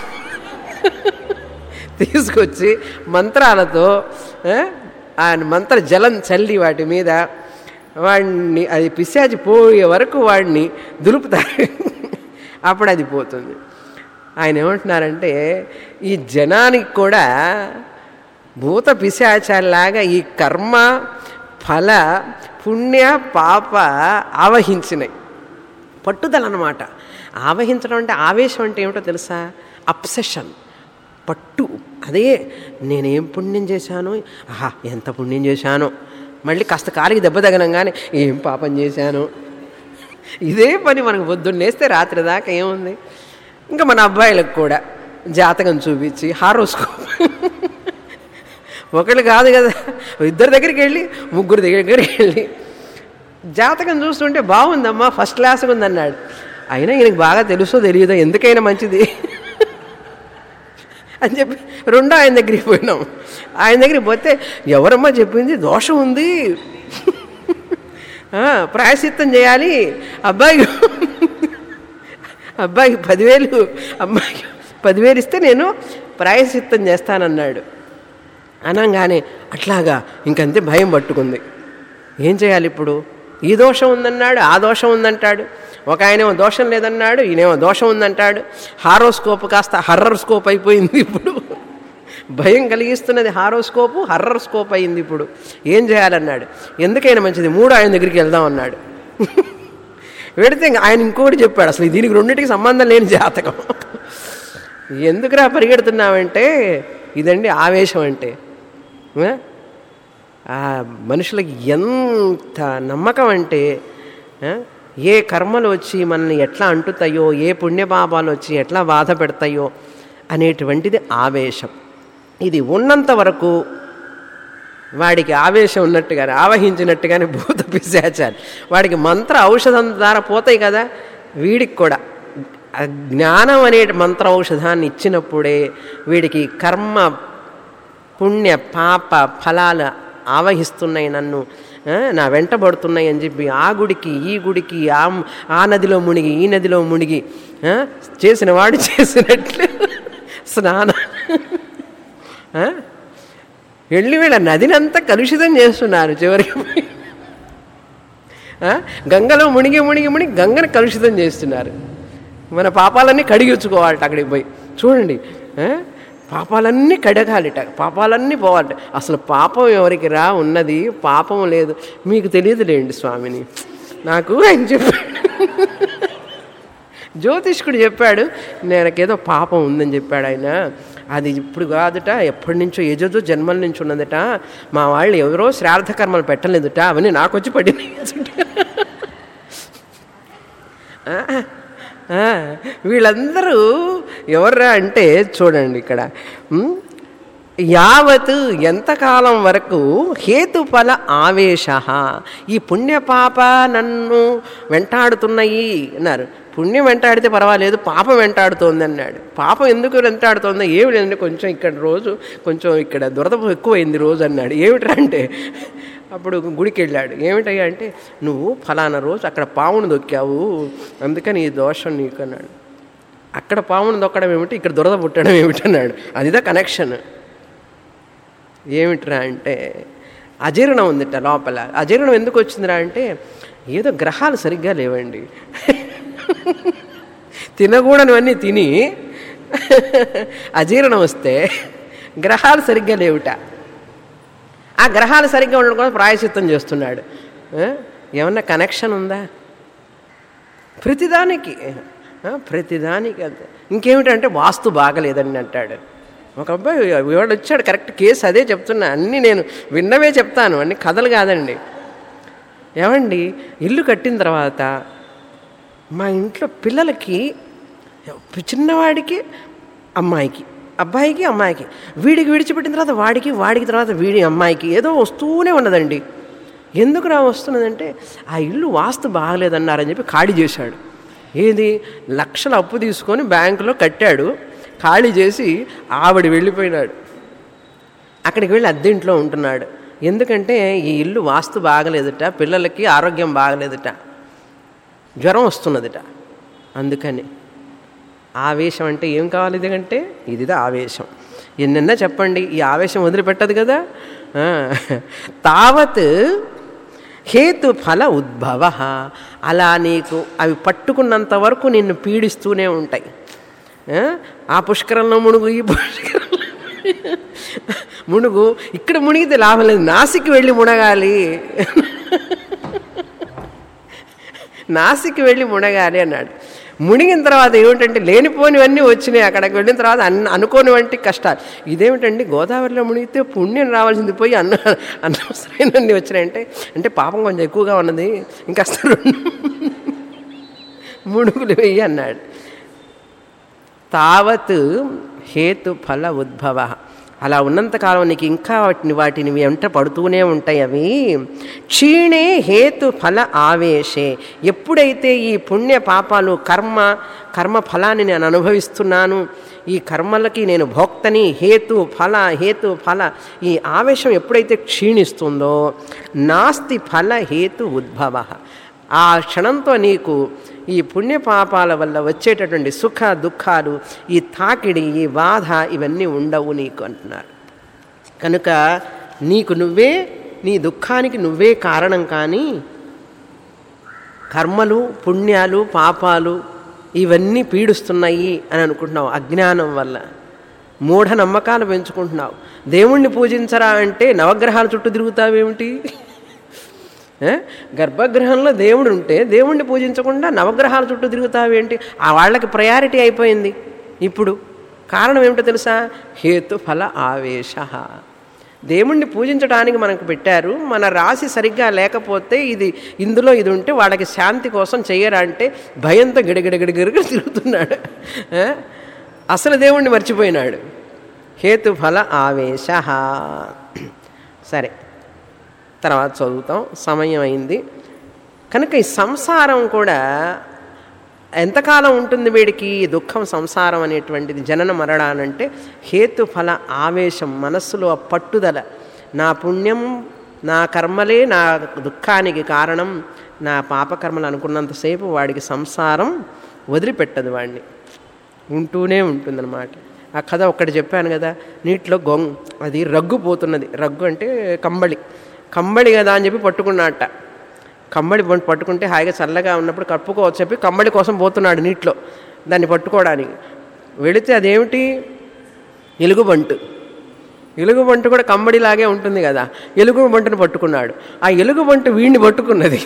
తీసుకొచ్చి మంత్రాలతో ఆయన మంత్ర జలం చల్లి వాటి మీద వాడిని, అది పిశాచి పోయే వరకు వాడిని దులుపుతారు, అప్పుడు అది పోతుంది. ఆయన ఏమంటున్నారంటే ఈ జనానికి కూడా భూత పిశాచాలాగా ఈ కర్మ ఫల పుణ్య పాప ఆవహించినాయి. పట్టుదల అన్నమాట. ఆవహించడం అంటే, ఆవేశం అంటే ఏమిటో తెలుసా? అబ్సెషన్, పట్టు. అదే నేనేం పుణ్యం చేశాను, ఆహా ఎంత పుణ్యం చేశానో, మళ్ళీ కాస్త కాలికి దెబ్బ తగనంగానే ఏం పాపం చేశాను. ఇదే పని మనకు పొద్దున్నేస్తే రాత్రి దాకా ఏముంది. ఇంకా మన అబ్బాయిలకు కూడా జాతకం చూపించి హారోస్కోప్, ఒకళ్ళు కాదు కదా, ఇద్దరి దగ్గరికి వెళ్ళి ముగ్గురు దగ్గరికి వెళ్ళి జాతకం చూస్తుంటే బాగుందమ్మా, ఫస్ట్ క్లాస్గా ఉందన్నాడు. అయినా ఈయనకు బాగా తెలుసో తెలియదో, ఎందుకైనా మంచిది అని చెప్పి రెండో ఆయన దగ్గరికి పోయినాం. ఆయన దగ్గరికి పోతే ఎవరమ్మా చెప్పింది, దోషం ఉంది, ప్రాయశ్చిత్తం చేయాలి, అబ్బాయికి 10,000, అమ్మాయికి 10,000 ఇస్తే నేను ప్రాయశ్చిత్తం చేస్తానన్నాడు. అనగానే అట్లాగా ఇంకంతే భయం పట్టుకుంది. ఏం చేయాలి ఇప్పుడు? ఈ దోషం ఉందన్నాడు, ఆ దోషం ఉందంటాడు, ఒక ఆయనేమో దోషం లేదన్నాడు, ఈయనేమో దోషం ఉందంటాడు. హారోస్కోప్ కాస్త హర్రర్ స్కోప్ అయిపోయింది. ఇప్పుడు భయం కలిగిస్తున్నది హారోస్కోపు హర్రర్ స్కోప్ అయింది. ఇప్పుడు ఏం చేయాలన్నాడు. ఎందుకైనా మంచిది మూడో ఆయన దగ్గరికి వెళ్దాం అన్నాడు. వెడితే ఆయన ఇంకోటి చెప్పాడు, అసలు దీనికి రెండింటికి సంబంధం లేని జాతకం. ఎందుకురా పరిగెడుతున్నావంటే ఇదండి ఆవేశం అంటే. మనుషులకి ఎంత నమ్మకం అంటే ఏ కర్మలు వచ్చి మనల్ని ఎట్లా అంటుతాయో, ఏ పుణ్యపాపాలు వచ్చి ఎట్లా బాధ పెడతాయో అనేటువంటిది ఆవేశం. ఇది ఉన్నంత వరకు వాడికి ఆవేశం ఉన్నట్టుగానే ఆవహించినట్టుగానే భూత పిశాచాలు వాడికి మంత్ర ఔషధం ద్వారా పోతాయి కదా, వీడికి కూడా జ్ఞానం అనే మంత్ర ఔషధాన్ని ఇచ్చినప్పుడే వీడికి కర్మ పుణ్య పాప ఫలాలు ఆవహిస్తున్నాయి, నన్ను నా వెంటబడుతున్నాయి అని చెప్పి ఆ గుడికి ఈ గుడికి ఆ నదిలో మునిగి ఈ నదిలో మునిగి చేసిన వాడు చేసినట్లు స్నానం వెళ్ళి వీళ్ళ నదినంతా కలుషితం చేస్తున్నారు. చివరికి గంగలో మునిగి మునిగి మునిగి గంగను కలుషితం చేస్తున్నారు. మన పాపాలన్నీ కడిగించుకోవాలట అక్కడికి పోయి. చూడండి, పాపాలన్నీ కడగాలిట, పాపాలన్నీ పోవాలట. అసలు పాపం ఎవరికి రా ఉన్నది, పాపం లేదు, మీకు తెలియదులేండి స్వామిని నాకు అని చెప్పాడు. జ్యోతిష్కుడు చెప్పాడు, నేనకేదో పాపం ఉందని చెప్పాడు ఆయన. అది ఇప్పుడు కాదుట, ఎప్పటి నుంచో ఏజో జన్మల నుంచి ఉన్నదట. మా వాళ్ళు ఎవరో శ్రాద్ధ కర్మలు పెట్టలేదుట, అవన్నీ నాకు వచ్చి పడినాయి. వీళ్ళందరూ ఎవర్రా అంటే చూడండి ఇక్కడ, యావత్ ఎంతకాలం వరకు హేతుఫల ఆవేశ, ఈ పుణ్యపాప నన్ను వెంటాడుతున్నాయి అన్నారు. పుణ్యం వెంటాడితే పర్వాలేదు, పాపం వెంటాడుతోంది అన్నాడు. పాపం ఎందుకు వెంటాడుతోందో ఏమి లేదంటే కొంచెం ఇక్కడ రోజు కొంచెం ఇక్కడ దురద ఎక్కువైంది రోజు అన్నాడు. ఏమిట్రా అంటే అప్పుడు గుడికి వెళ్ళాడు. ఏమిటయ్యా అంటే నువ్వు ఫలానా రోజు అక్కడ పావును దొక్కావు, అందుకని ఈ దోషం నీకు అన్నాడు. అక్కడ పావును దొక్కడం ఏమిటి, ఇక్కడ దురద పుట్టడం ఏమిటి అన్నాడు. అదిదా కనెక్షన్. ఏమిట్రా అంటే అజీర్ణం ఉందిట లోపల. అజీర్ణం ఎందుకు వచ్చిందిరా అంటే ఏదో గ్రహాలు సరిగ్గా లేవండి, తినకూడనివన్నీ తిని అజీర్ణం వస్తే గ్రహాలు సరిగ్గా లేవుట. ఆ గ్రహాలు సరిగ్గా ఉండడం కోసం ప్రాయశ్చిత్తం చేస్తున్నాడు. ఏమన్నా కనెక్షన్ ఉందా? ప్రతిదానికి అంతే. ఇంకేమిటంటే వాస్తు బాగలేదని అంటాడు. ఒక అబ్బాయి వాడు వచ్చాడు, కరెక్ట్ కేసు అదే చెప్తున్నా, అన్నీ నేను విన్నవే చెప్తాను, అన్ని కథలు కాదండి. ఏమండి, ఇల్లు కట్టిన తర్వాత మా ఇంట్లో పిల్లలకి, చిన్నవాడికి అమ్మాయికి, అబ్బాయికి అమ్మాయికి, వీడికి విడిచిపెట్టిన తర్వాత వాడికి తర్వాత వీడి అమ్మాయికి ఏదో వస్తూనే ఉన్నదండి. ఎందుకు రా వస్తున్నదంటే ఆ ఇల్లు వాస్తు బాగలేదన్నారని చెప్పి ఖాళీ చేశాడు. ఏది లక్షల అప్పు తీసుకొని బ్యాంకులో కట్టాడు, ఖాళీ చేసి ఆవిడ వెళ్ళిపోయినాడు. అక్కడికి వెళ్ళి అద్దె ఇంట్లో ఉంటున్నాడు. ఎందుకంటే ఈ ఇల్లు వాస్తు బాగలేదుట, పిల్లలకి ఆరోగ్యం బాగలేదుట, జ్వరం వస్తున్నదిట. అందుకని ఆవేశం అంటే ఏం కావాలి? ఇదిగంటే ఇదిదా ఆవేశం. ఎన్నెన్నా చెప్పండి, ఈ ఆవేశం వదిలిపెట్టదు కదా. తావత్ హేతుఫల ఉద్భవ, అలా నీకు అవి పట్టుకున్నంత వరకు నిన్ను పీడిస్తూనే ఉంటాయి. ఆ పుష్కరంలో మునుగు, ఈ పుష్కరంలో మునుగు, ఇక్కడ మునిగితే లాభం లేదు, నాసిక్ వెళ్ళి మునగాలి, నాసిక్ వెళ్ళి మునగాలి అన్నాడు. మునిగిన తర్వాత ఏమిటంటే లేనిపోనివన్నీ వచ్చినాయి. అక్కడికి వెళ్ళిన తర్వాత అనుకోని వంటి కష్టాలు. ఇదేమిటండి, గోదావరిలో మునిగితే పుణ్యం రావాల్సింది పోయి అనవసరమైనవన్నీ వచ్చినాయంటే, అంటే పాపం కొంచెం ఎక్కువగా ఉన్నది, ఇంకా 2 మునుగులు వెయ్యి అన్నాడు. తావత్ హేతుఫల ఉద్భవ, అలా ఉన్నంతకాలం నీకు ఇంకా వాటిని వెంట పడుతూనే ఉంటాయి అవి. క్షీణే హేతుఫల ఆవేశే, ఎప్పుడైతే ఈ పుణ్య పాపాలు కర్మ ఫలాన్ని నేను అనుభవిస్తున్నాను, ఈ కర్మలకి నేను భోక్తని, హేతు ఫల ఈ ఆవేశం ఎప్పుడైతే క్షీణిస్తుందో నాస్తి ఫల హేతు ఉద్భవ, ఆ క్షణంతో నీకు ఈ పుణ్యపాపాల వల్ల వచ్చేటటువంటి సుఖ దుఃఖాలు, ఈ తాకిడి, ఈ బాధ ఇవన్నీ ఉండవు నీకు అంటున్నారు. కనుక నీకు నువ్వే, నీ దుఃఖానికి నువ్వే కారణం. కానీ కర్మలు పుణ్యాలు పాపాలు ఇవన్నీ పీడిస్తున్నాయి అని అనుకుంటున్నావు అజ్ఞానం వల్ల. మూఢనమ్మకాలు పెంచుకుంటున్నావు. దేవుణ్ణి పూజించరా అంటే నవగ్రహాల చుట్టూ తిరుగుతావేమిటి? గర్భగృహంలో దేవుడు ఉంటే దేవుణ్ణి పూజించకుండా నవగ్రహాల చుట్టూ తిరుగుతావేంటి? ఆ వాళ్ళకి ప్రయారిటీ అయిపోయింది ఇప్పుడు. కారణం ఏమిటో తెలుసా? హేతుఫల ఆవేశ. దేవుణ్ణి పూజించడానికి మనకు పెట్టారు, మన రాశి సరిగ్గా లేకపోతే ఇందులో ఇది ఉంటే వాళ్ళకి శాంతి కోసం చెయ్యరా అంటే భయంతో గిడగిడగిడగిడ తిరుగుతున్నాడు. అసలు దేవుణ్ణి మర్చిపోయినాడు. హేతుఫల ఆవేశ. సరే, తర్వాత చదువుతాం, సమయం అయింది. కనుక ఈ సంసారం కూడా ఎంతకాలం ఉంటుంది వీడికి దుఃఖం? సంసారం అనేటువంటిది జనన మరణాలంటే హేతుఫల ఆవేశం, మనస్సులో ఆ పట్టుదల. నా పుణ్యం, నా కర్మలే నా దుఃఖానికి కారణం, నా పాపకర్మలు అనుకున్నంతసేపు వాడికి సంసారం వదిలిపెట్టదు, వాడిని ఉంటూనే ఉంటుందన్నమాట. ఆ కథ ఒక్కటి చెప్పాను కదా, నీటిలో అది రగ్గు పోతున్నది. రగ్గు అంటే కంబళి కదా అని చెప్పి పట్టుకున్నట్ట. కంబళి పట్టుకుంటే హాయిగా చల్లగా ఉన్నప్పుడు కప్పుకోవచ్చు చెప్పి కంబళి కోసం పోతున్నాడు నీటిలో దాన్ని పట్టుకోవడానికి. వెళితే అదేమిటి? ఎలుగుబంటు. ఎలుగుబంటు కూడా కంబడిలాగే ఉంటుంది కదా, ఎలుగుబంటుని పట్టుకున్నాడు. ఆ ఎలుగుబంటు వీడిని పట్టుకున్నది.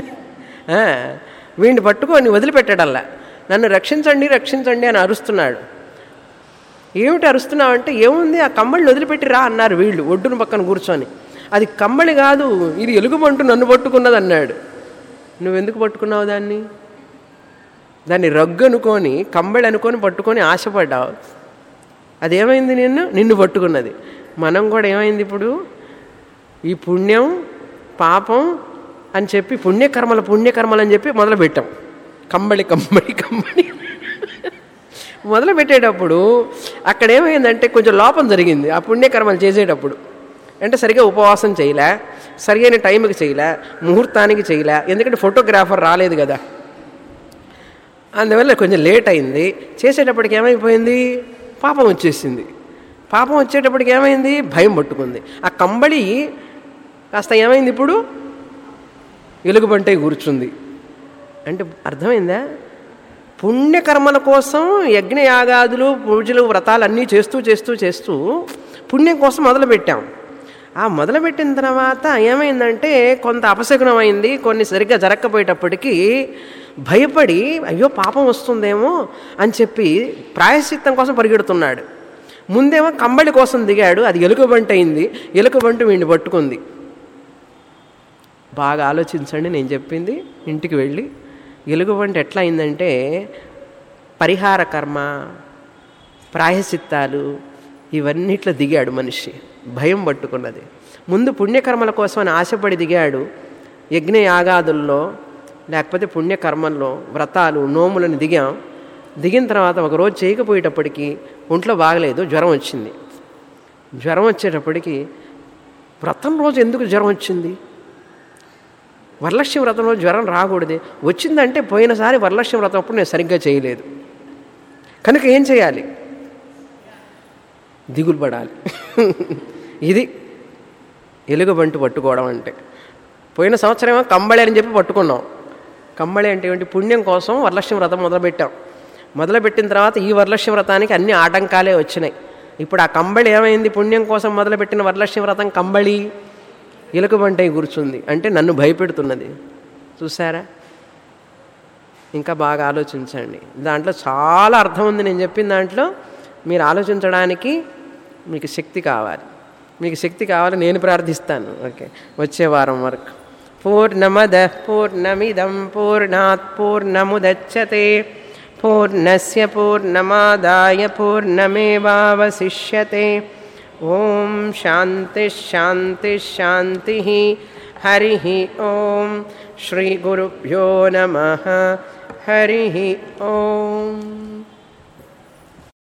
వీడిని పట్టుకొని వదిలిపెట్టాడల్లా. నన్ను రక్షించండి రక్షించండి అని అరుస్తున్నాడు. ఏమిటి అరుస్తున్నావు అంటే, ఏముంది ఆ కంబళిని వదిలిపెట్టి రా అన్నారు వీళ్ళు ఒడ్డున పక్కన కూర్చొని. అది కంబళి కాదు, ఇది ఎలుగుబంటు నన్ను పట్టుకున్నది అన్నాడు. నువ్వెందుకు పట్టుకున్నావు దాన్ని రగ్గు అనుకొని కంబళి అనుకొని పట్టుకొని ఆశపడ్డావు. అదేమైంది? నిన్ను పట్టుకున్నది. మనం కూడా ఏమైంది ఇప్పుడు? ఈ పుణ్యం పాపం అని చెప్పి పుణ్యకర్మలు అని చెప్పి మొదలుపెట్టాం. కంబళి మొదలు పెట్టేటప్పుడు అక్కడ ఏమైందంటే కొంచెం లోపం జరిగింది. ఆ పుణ్యకర్మలు చేసేటప్పుడు అంటే సరిగ్గా ఉపవాసం చేయలే, సరైన టైంకి చేయలే, ముహూర్తానికి చేయలే. ఎందుకంటే ఫోటోగ్రాఫర్ రాలేదు కదా, అందువల్ల కొంచెం లేట్ అయింది. చేసేటప్పటికి ఏమైపోయింది? పాపం వచ్చేసింది. పాపం వచ్చేటప్పటికి ఏమైంది? భయం పట్టుకుంది. ఆ కంబళి కాస్త ఏమైంది? ఇప్పుడు ఎలుగుబంటే కూర్చుంది. అంటే అర్థమైందా? పుణ్యకర్మల కోసం యజ్ఞయాగాదులు, పూజలు, వ్రతాలు అన్నీ చేస్తూ పుణ్యం కోసం మొదలుపెట్టాం. ఆ మొదలుపెట్టిన తర్వాత ఏమైందంటే కొంత అపశకునం అయింది. కొన్ని సరిగ్గా జరగకపోయేటప్పటికీ భయపడి అయ్యో పాపం వస్తుందేమో అని చెప్పి ప్రాయశ్చిత్తం కోసం పరిగెడుతున్నాడు. ముందేమో కంబళి కోసం దిగాడు, అది ఎలుకబంటి అయింది. ఎలుకబంటి వీడిని పట్టుకుంది. బాగా ఆలోచించండి నేను చెప్పింది. ఇంటికి వెళ్ళి ఎలుగుబంటి ఎట్లా అయిందంటే పరిహార కర్మ, ప్రాయశ్చిత్తాలు ఇవన్నిట్లో దిగాడు మనిషి. భయం పట్టుకున్నది. ముందు పుణ్యకర్మల కోసం అని ఆశపడి దిగాడు. యజ్ఞయాగాదుల్లో లేకపోతే పుణ్యకర్మల్లో వ్రతాలు నోములను దిగిన తర్వాత ఒకరోజు చేయకపోయేటప్పటికి ఒంట్లో బాగలేదు, జ్వరం వచ్చింది. జ్వరం వచ్చేటప్పటికి వ్రతం రోజు ఎందుకు జ్వరం వచ్చింది? వరలక్ష్మి వ్రతంలో జ్వరం రాకూడదు. వచ్చిందంటే పోయినసారి వరలక్ష్మి వ్రతం అప్పుడు నేను సరిగ్గా చేయలేదు కనుక ఏం చేయాలి? దిగులు పడాలి. ఇది ఎలుగుబంటి పట్టుకోవడం అంటే. పోయిన సంవత్సరమేమో కంబళి అని చెప్పి పట్టుకున్నాం. కంబళి అంటే ఏంటి? పుణ్యం కోసం వరలక్ష్మి వ్రతం మొదలుపెట్టాం. మొదలుపెట్టిన తర్వాత ఈ వరలక్ష్మి వ్రతానికి అన్ని ఆటంకాలే వచ్చినాయి. ఇప్పుడు ఆ కంబళి ఏమైంది? పుణ్యం కోసం మొదలుపెట్టిన వరలక్ష్మి వ్రతం కంబళి ఎలుకబంటై కూర్చుంది. అంటే నన్ను భయపెడుతున్నది. చూసారా? ఇంకా బాగా ఆలోచించండి. దాంట్లో చాలా అర్థం ఉంది. నేను చెప్పిన దాంట్లో మీరు ఆలోచించడానికి మీకు శక్తి కావాలి. మీకు శక్తి కావాలి, నేను ప్రార్థిస్తాను. ఓకే, వచ్చే వారం వరకు. పూర్ణమదః పూర్ణమిదం పూర్ణాత్ పూర్ణముదచ్యతే పూర్ణస్య పూర్ణమాదాయ పూర్ణమేవావశిష్యతే. ఓం శాంతి శాంతి శాంతి. హరి ఓం. శ్రీ గురుభ్యో నమః. హరి ఓం.